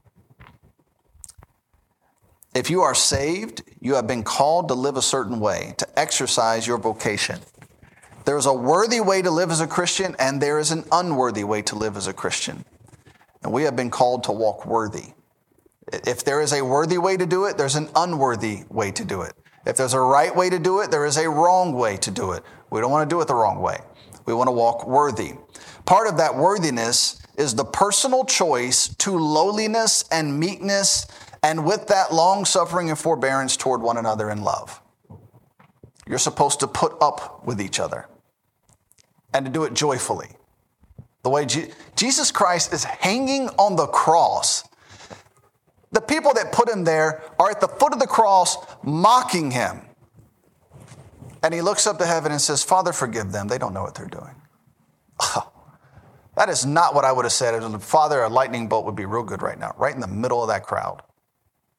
Speaker 3: If you are saved, you have been called to live a certain way, to exercise your vocation. There is a worthy way to live as a Christian, and there is an unworthy way to live as a Christian. And we have been called to walk worthy. If there is a worthy way to do it, there's an unworthy way to do it. If there's a right way to do it, there is a wrong way to do it. We don't want to do it the wrong way. We want to walk worthy. Part of that worthiness is the personal choice to lowliness and meekness, and with that long suffering and forbearance toward one another in love. You're supposed to put up with each other and to do it joyfully. The way Je- Jesus Christ is hanging on the cross. The people that put him there are at the foot of the cross mocking him. And he looks up to heaven and says, Father, forgive them. They don't know what they're doing. Oh, that is not what I would have said. Father, a lightning bolt would be real good right now, right in the middle of that crowd.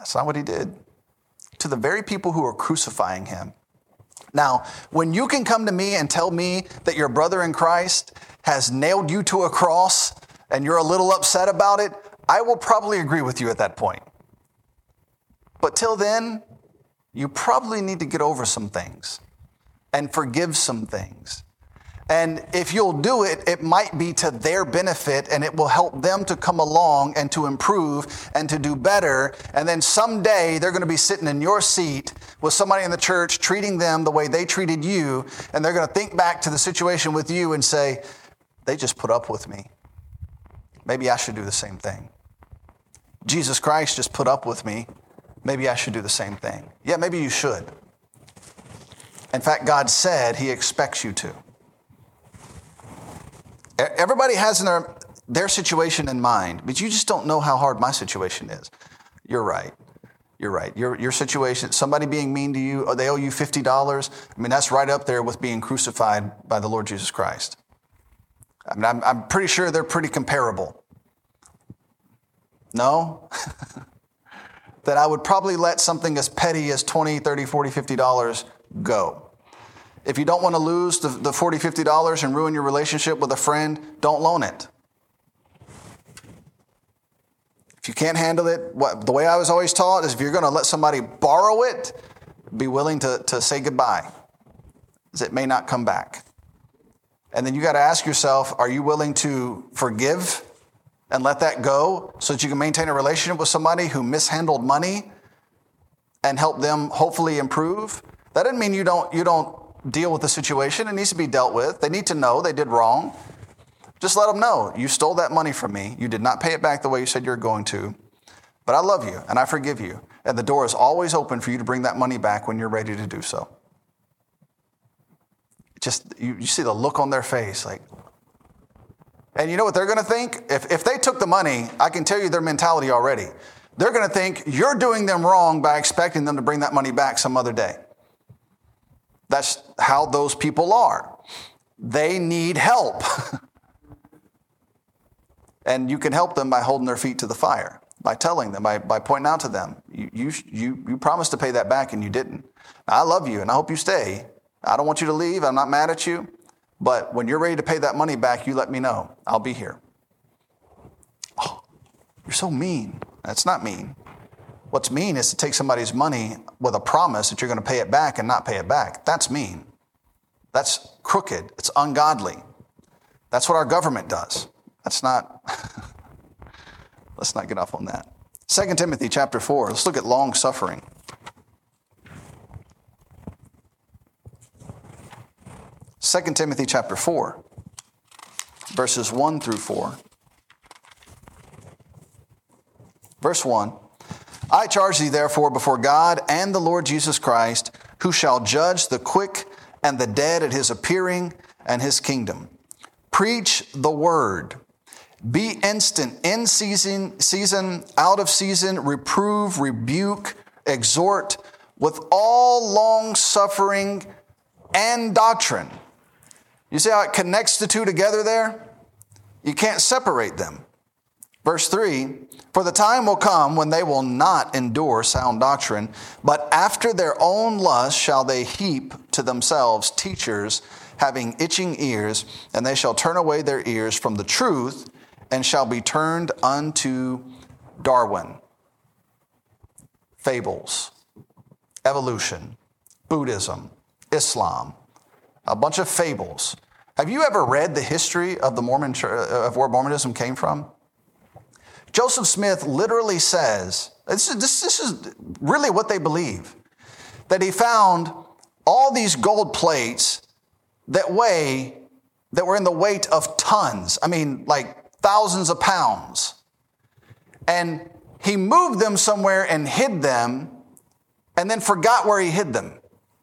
Speaker 3: That's not what he did. To the very people who are crucifying him. Now, when you can come to me and tell me that your brother in Christ has nailed you to a cross and you're a little upset about it, I will probably agree with you at that point. But till then, you probably need to get over some things and forgive some things. And if you'll do it, it might be to their benefit and it will help them to come along and to improve and to do better. And then someday they're going to be sitting in your seat with somebody in the church treating them the way they treated you. And they're going to think back to the situation with you and say, they just put up with me. Maybe I should do the same thing. Jesus Christ just put up with me. Maybe I should do the same thing. Yeah, maybe you should. In fact, God said he expects you to. Everybody has their, their situation in mind, but you just don't know how hard my situation is. You're right. You're right. Your, your situation, somebody being mean to you, or they owe you fifty dollars. I mean, that's right up there with being crucified by the Lord Jesus Christ. I mean, I'm, I'm pretty sure they're pretty comparable. No? That I would probably let something as petty as twenty, thirty, forty, fifty dollars go. If you don't want to lose the, the forty, fifty dollars and ruin your relationship with a friend, don't loan it. If you can't handle it, what, the way I was always taught is if you're going to let somebody borrow it, be willing to, to say goodbye, as it may not come back. And then you got to ask yourself, are you willing to forgive and let that go so that you can maintain a relationship with somebody who mishandled money and help them hopefully improve? That doesn't mean you don't, you don't deal with the situation. It needs to be dealt with. They need to know they did wrong. Just let them know. You stole that money from me. You did not pay it back the way you said you were going to. But I love you and I forgive you. And the door is always open for you to bring that money back when you're ready to do so. Just, you, you see the look on their face like, and you know what they're going to think? If, if they took the money, I can tell you their mentality already. They're going to think you're doing them wrong by expecting them to bring that money back some other day. That's how those people are. They need help. And you can help them by holding their feet to the fire, by telling them, by, by pointing out to them, you, you, you, you promised to pay that back and you didn't. I love you and I hope you stay. I don't want you to leave. I'm not mad at you. But when you're ready to pay that money back, you let me know. I'll be here. Oh, you're so mean. That's not mean. What's mean is to take somebody's money with a promise that you're going to pay it back and not pay it back. That's mean. That's crooked. It's ungodly. That's what our government does. That's not, let's not get off on that. Second Timothy chapter four, let's look at long suffering. Second Timothy chapter four, verses one through four. Verse one. I charge thee therefore before God and the Lord Jesus Christ, who shall judge the quick and the dead at his appearing and his kingdom. Preach the word. Be instant, in season, season, out of season, reprove, rebuke, exhort with all long suffering and doctrine. You see how it connects the two together there? You can't separate them. Verse three, for the time will come when they will not endure sound doctrine, but after their own lust shall they heap to themselves teachers having itching ears, and they shall turn away their ears from the truth and shall be turned unto Darwin. Fables, evolution, Buddhism, Islam, a bunch of fables. Have you ever read the history of the Mormon of where Mormonism came from? Joseph Smith literally says, this is, this, this is really what they believe, that he found all these gold plates that weigh, that were in the weight of tons. I mean, like thousands of pounds. And he moved them somewhere and hid them and then forgot where he hid them.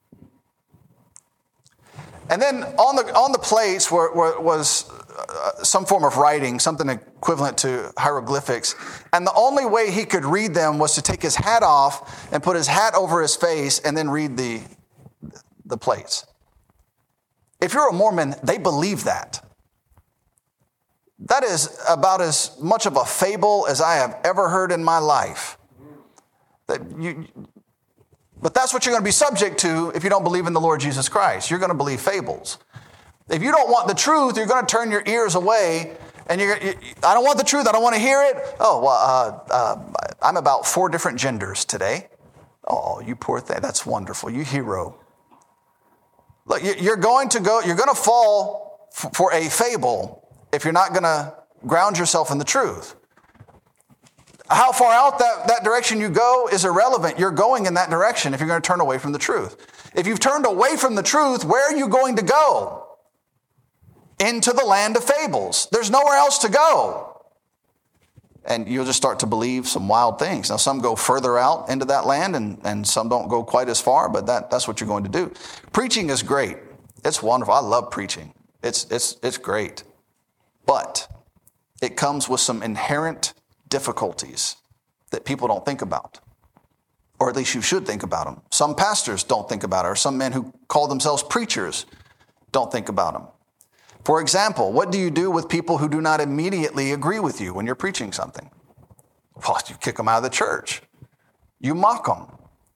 Speaker 3: And then on the on the plates were, were, was uh, some form of writing, something equivalent to hieroglyphics. And the only way he could read them was to take his hat off and put his hat over his face and then read the, the plates. If you're a Mormon, they believe that. That is about as much of a fable as I have ever heard in my life. That you, but that's what you're going to be subject to if you don't believe in the Lord Jesus Christ. You're going to believe fables. If you don't want the truth, you're going to turn your ears away. And you're, you, I don't want the truth. I don't want to hear it. Oh, well, uh, uh, I'm about four different genders today. Oh, you poor thing. That's wonderful. You hero. Look, you're going to go, you're going to fall for a fable if you're not going to ground yourself in the truth. How far out that, that direction you go is irrelevant. You're going in that direction if you're going to turn away from the truth. If you've turned away from the truth, where are you going to go? Into the land of fables. There's nowhere else to go. And you'll just start to believe some wild things. Now, some go further out into that land, and, and some don't go quite as far, but that, that's what you're going to do. Preaching is great. It's wonderful. I love preaching. It's, it's, it's great. But it comes with some inherent difficulties that people don't think about. Or at least you should think about them. Some pastors don't think about it, or some men who call themselves preachers don't think about them. For example, what do you do with people who do not immediately agree with you when you're preaching something? Well, you kick them out of the church. You mock them.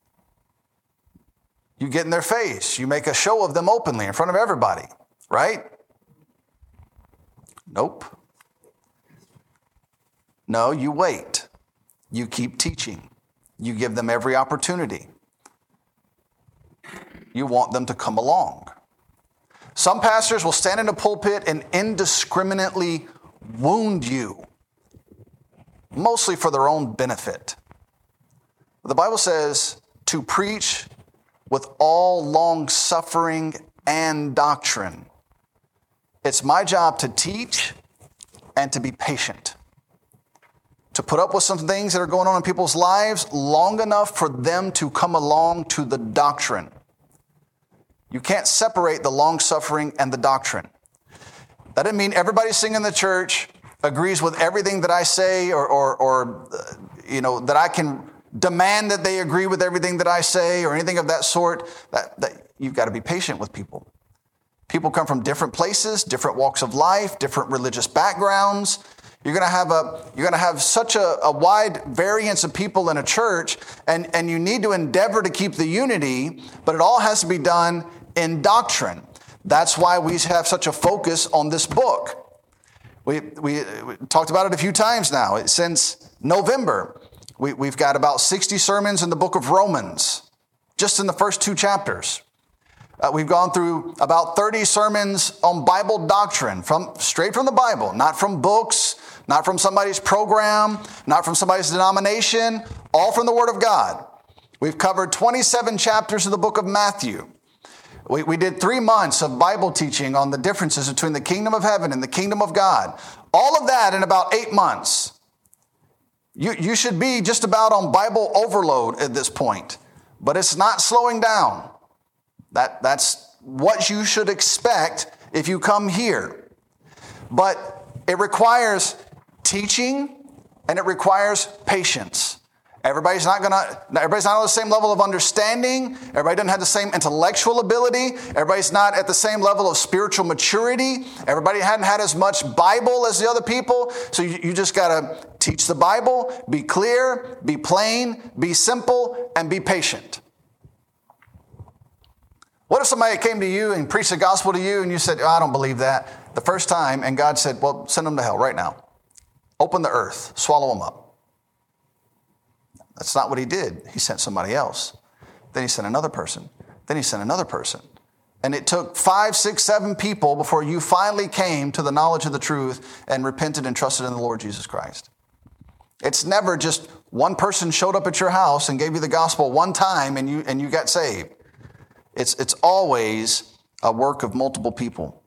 Speaker 3: You get in their face. You make a show of them openly in front of everybody, right? Nope. No, you wait. You keep teaching. You give them every opportunity. You want them to come along. Some pastors will stand in a pulpit and indiscriminately wound you, mostly for their own benefit. The Bible says to preach with all long suffering and doctrine. It's my job to teach and to be patient, to put up with some things that are going on in people's lives long enough for them to come along to the doctrine. You can't separate the long-suffering and the doctrine. That doesn't mean everybody singing in the church agrees with everything that I say, or, or, or uh, you know, that I can demand that they agree with everything that I say, or anything of that sort. That, that you've got to be patient with people. People come from different places, different walks of life, different religious backgrounds. You're going to have a you're going to have such a, a wide variance of people in a church, and, and you need to endeavor to keep the unity, but it all has to be done in doctrine. That's why we have such a focus on this book. We, we, we talked about it a few times now. Since November, we, we've got about sixty sermons in the book of Romans, just in the first two chapters. Uh, we've gone through about thirty sermons on Bible doctrine, from straight from the Bible, not from books, not from somebody's program, not from somebody's denomination, all from the Word of God. We've covered twenty-seven chapters of the book of Matthew. We, we did three months of Bible teaching on the differences between the kingdom of heaven and the kingdom of God. All of that in about eight months. You, you should be just about on Bible overload at this point, but it's not slowing down. That, that's what you should expect if you come here. But it requires teaching, and it requires patience. Everybody's not gonna, everybody's not on the same level of understanding. Everybody doesn't have the same intellectual ability. Everybody's not at the same level of spiritual maturity. Everybody hadn't had as much Bible as the other people. So you, you just gotta teach the Bible, be clear, be plain, be simple, and be patient. What if somebody came to you and preached the gospel to you and you said, oh, I don't believe that, the first time, and God said, well, send them to hell right now. Open the earth, swallow them up. That's not what he did. He sent somebody else. Then he sent another person. Then he sent another person. And it took five, six, seven people before you finally came to the knowledge of the truth and repented and trusted in the Lord Jesus Christ. It's never just one person showed up at your house and gave you the gospel one time and you and you got saved. It's, it's always a work of multiple people.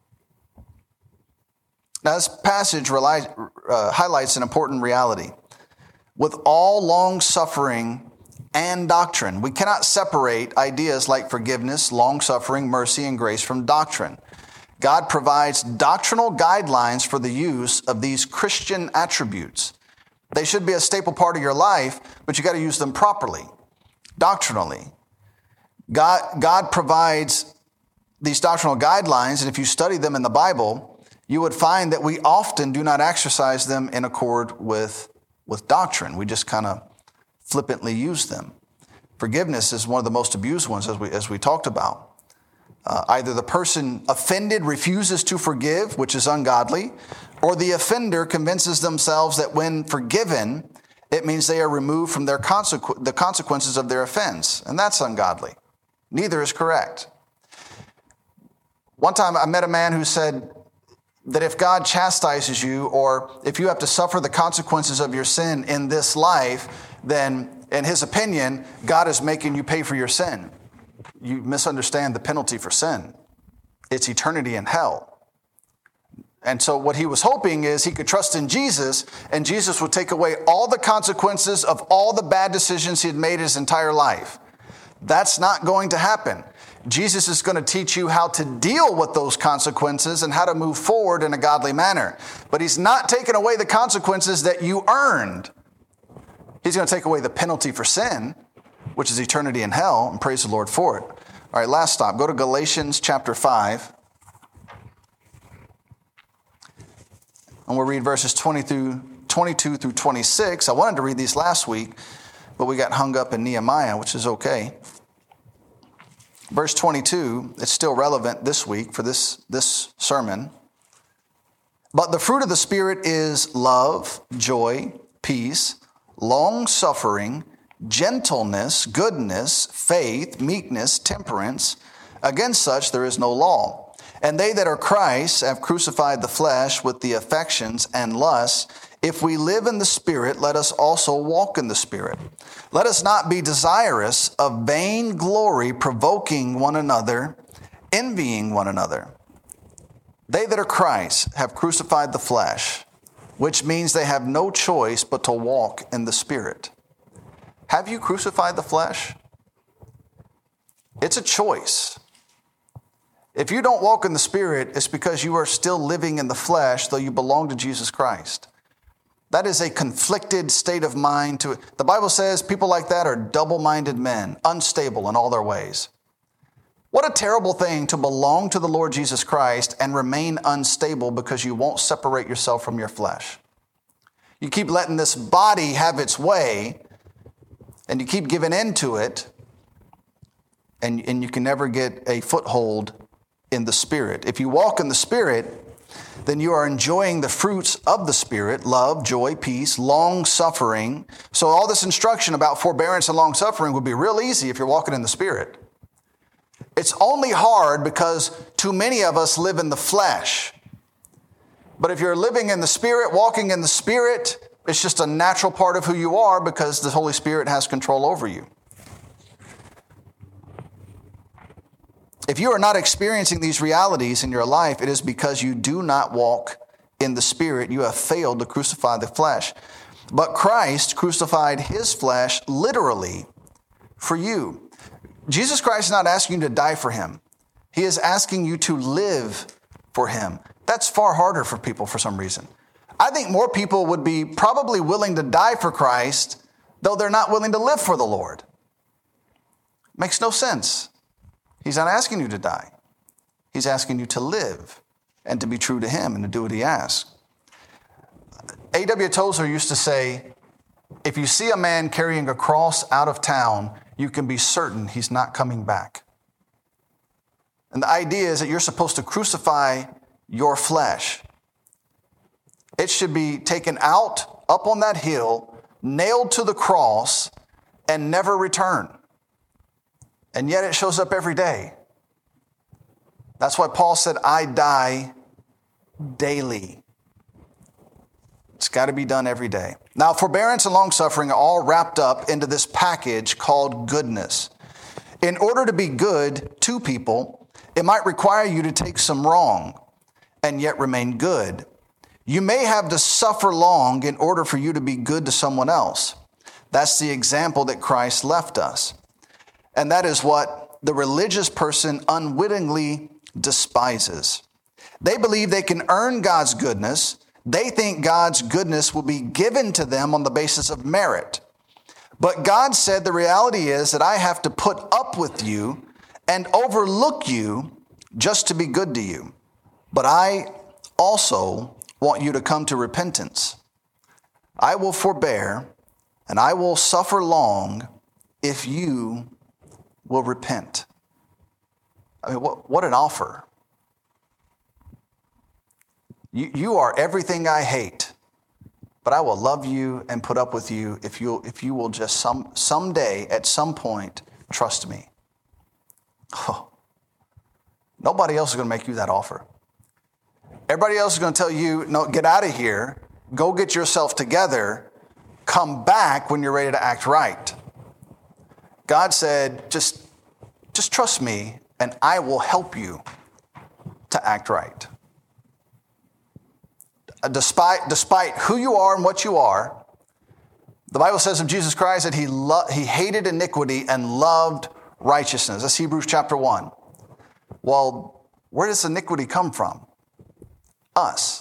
Speaker 3: Now, this passage relies, uh, highlights an important reality. With all long-suffering and doctrine, we cannot separate ideas like forgiveness, long-suffering, mercy, and grace from doctrine. God provides doctrinal guidelines for the use of these Christian attributes. They should be a staple part of your life, but you got to use them properly, doctrinally. God, God provides these doctrinal guidelines, and if you study them in the Bible, you would find that we often do not exercise them in accord with, with doctrine. We just kind of flippantly use them. Forgiveness is one of the most abused ones, as we, as we talked about. Uh, either the person offended refuses to forgive, which is ungodly, or the offender convinces themselves that when forgiven, it means they are removed from their consequ- the consequences of their offense, and that's ungodly. Neither is correct. One time I met a man who said that if God chastises you, or if you have to suffer the consequences of your sin in this life, then in his opinion, God is making you pay for your sin. You misunderstand the penalty for sin. It's eternity in hell. And so what he was hoping is he could trust in Jesus, and Jesus would take away all the consequences of all the bad decisions he had made his entire life. That's not going to happen. Jesus is going to teach you how to deal with those consequences and how to move forward in a godly manner. But he's not taking away the consequences that you earned. He's going to take away the penalty for sin, which is eternity in hell, and praise the Lord for it. All right, last stop. Go to Galatians chapter five. And we'll read verses twenty through twenty-two through twenty-six. I wanted to read these last week, but we got hung up in Nehemiah, which is okay. Verse twenty-two, it's still relevant this week for this, this sermon. But the fruit of the Spirit is love, joy, peace, long-suffering, gentleness, goodness, faith, meekness, temperance. Against such there is no law. And they that are Christ have crucified the flesh with the affections and lusts. If we live in the Spirit, let us also walk in the Spirit. Let us not be desirous of vain glory, provoking one another, envying one another. They that are Christ have crucified the flesh, which means they have no choice but to walk in the Spirit. Have you crucified the flesh? It's a choice. If you don't walk in the Spirit, it's because you are still living in the flesh, though you belong to Jesus Christ. That is a conflicted state of mind. To the Bible says people like that are double-minded men, unstable in all their ways. What a terrible thing to belong to the Lord Jesus Christ and remain unstable because you won't separate yourself from your flesh. You keep letting this body have its way, and you keep giving in to it, and, and you can never get a foothold in the Spirit. If you walk in the Spirit, then you are enjoying the fruits of the Spirit, love, joy, peace, long-suffering. So all this instruction about forbearance and long-suffering would be real easy if you're walking in the Spirit. It's only hard because too many of us live in the flesh. But if you're living in the Spirit, walking in the Spirit, it's just a natural part of who you are because the Holy Spirit has control over you. If you are not experiencing these realities in your life, it is because you do not walk in the Spirit. You have failed to crucify the flesh. But Christ crucified his flesh literally for you. Jesus Christ is not asking you to die for him. He is asking you to live for him. That's far harder for people for some reason. I think more people would be probably willing to die for Christ, though they're not willing to live for the Lord. Makes no sense. He's not asking you to die. He's asking you to live and to be true to him and to do what he asks. A W Tozer used to say, if you see a man carrying a cross out of town, you can be certain he's not coming back. And the idea is that you're supposed to crucify your flesh. It should be taken out, up on that hill, nailed to the cross, and never return. And yet it shows up every day. That's why Paul said, I die daily. It's got to be done every day. Now, forbearance and long-suffering are all wrapped up into this package called goodness. In order to be good to people, it might require you to take some wrong and yet remain good. You may have to suffer long in order for you to be good to someone else. That's the example that Christ left us. And that is what the religious person unwittingly despises. They believe they can earn God's goodness. They think God's goodness will be given to them on the basis of merit. But God said the reality is that I have to put up with you and overlook you just to be good to you. But I also want you to come to repentance. I will forbear and I will suffer long if you will repent. I mean, what, what an offer. You, you are everything I hate, but I will love you and put up with you if you if you will just some someday, at some point, trust me. Oh, nobody else is going to make you that offer. Everybody else is going to tell you, no, get out of here, go get yourself together, come back when you're ready to act right. God said, just, just trust me, and I will help you to act right. Despite, despite who you are and what you are, the Bible says of Jesus Christ that he, lo- he hated iniquity and loved righteousness. That's Hebrews chapter one. Well, where does iniquity come from? Us.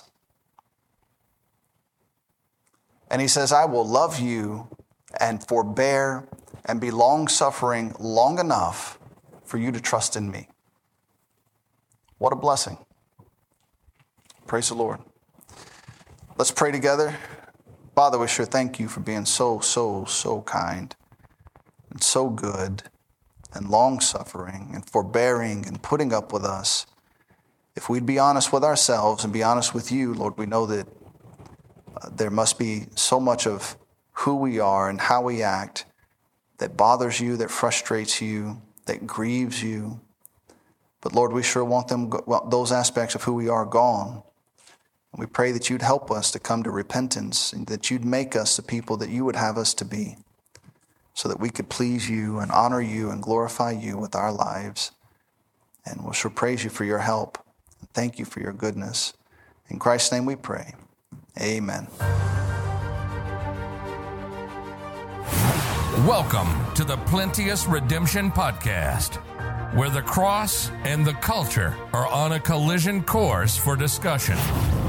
Speaker 3: And he says, I will love you and forbear and be long-suffering long enough for you to trust in me. What a blessing. Praise the Lord. Let's pray together. Father, we sure thank you for being so, so, so kind and so good and long-suffering and forbearing and putting up with us. If we'd be honest with ourselves and be honest with you, Lord, we know that uh, there must be so much of who we are and how we act that bothers you, that frustrates you, that grieves you. But Lord, we sure want them, well, those aspects of who we are gone. And we pray that you'd help us to come to repentance and that you'd make us the people that you would have us to be so that we could please you and honor you and glorify you with our lives. And we'll sure praise you for your help. Thank you for your goodness. In Christ's name we pray. Amen.
Speaker 1: Welcome to the Plenteous Redemption Podcast, where the cross and the culture are on a collision course for discussion.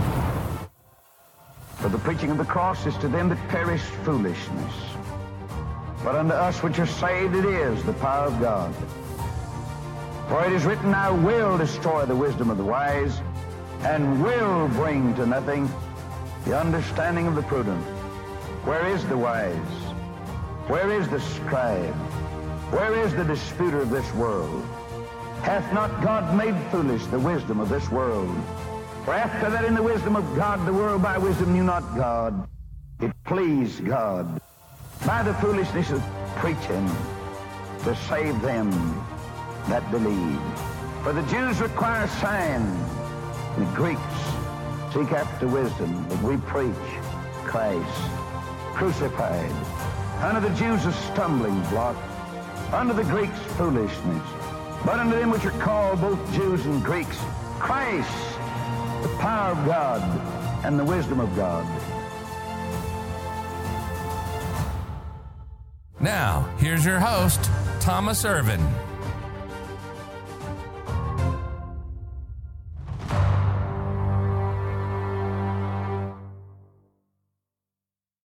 Speaker 2: For the preaching of the cross is to them that perish foolishness, but unto us which are saved it is the power of God. For it is written, I will destroy the wisdom of the wise, and will bring to nothing the understanding of the prudent. Where is the wise? Where is the scribe? Where is the disputer of this world? Hath not God made foolish the wisdom of this world? For after that in the wisdom of God, the world by wisdom knew not God. It pleased God by the foolishness of preaching to save them that believe. For the Jews require signs, and the Greeks seek after wisdom. But we preach Christ crucified. Unto the Jews a stumbling block, unto the Greeks foolishness. But unto them which are called, both Jews and Greeks, Christ, the power of God and the wisdom of God.
Speaker 1: Now, here's your host, Thomas Irvin.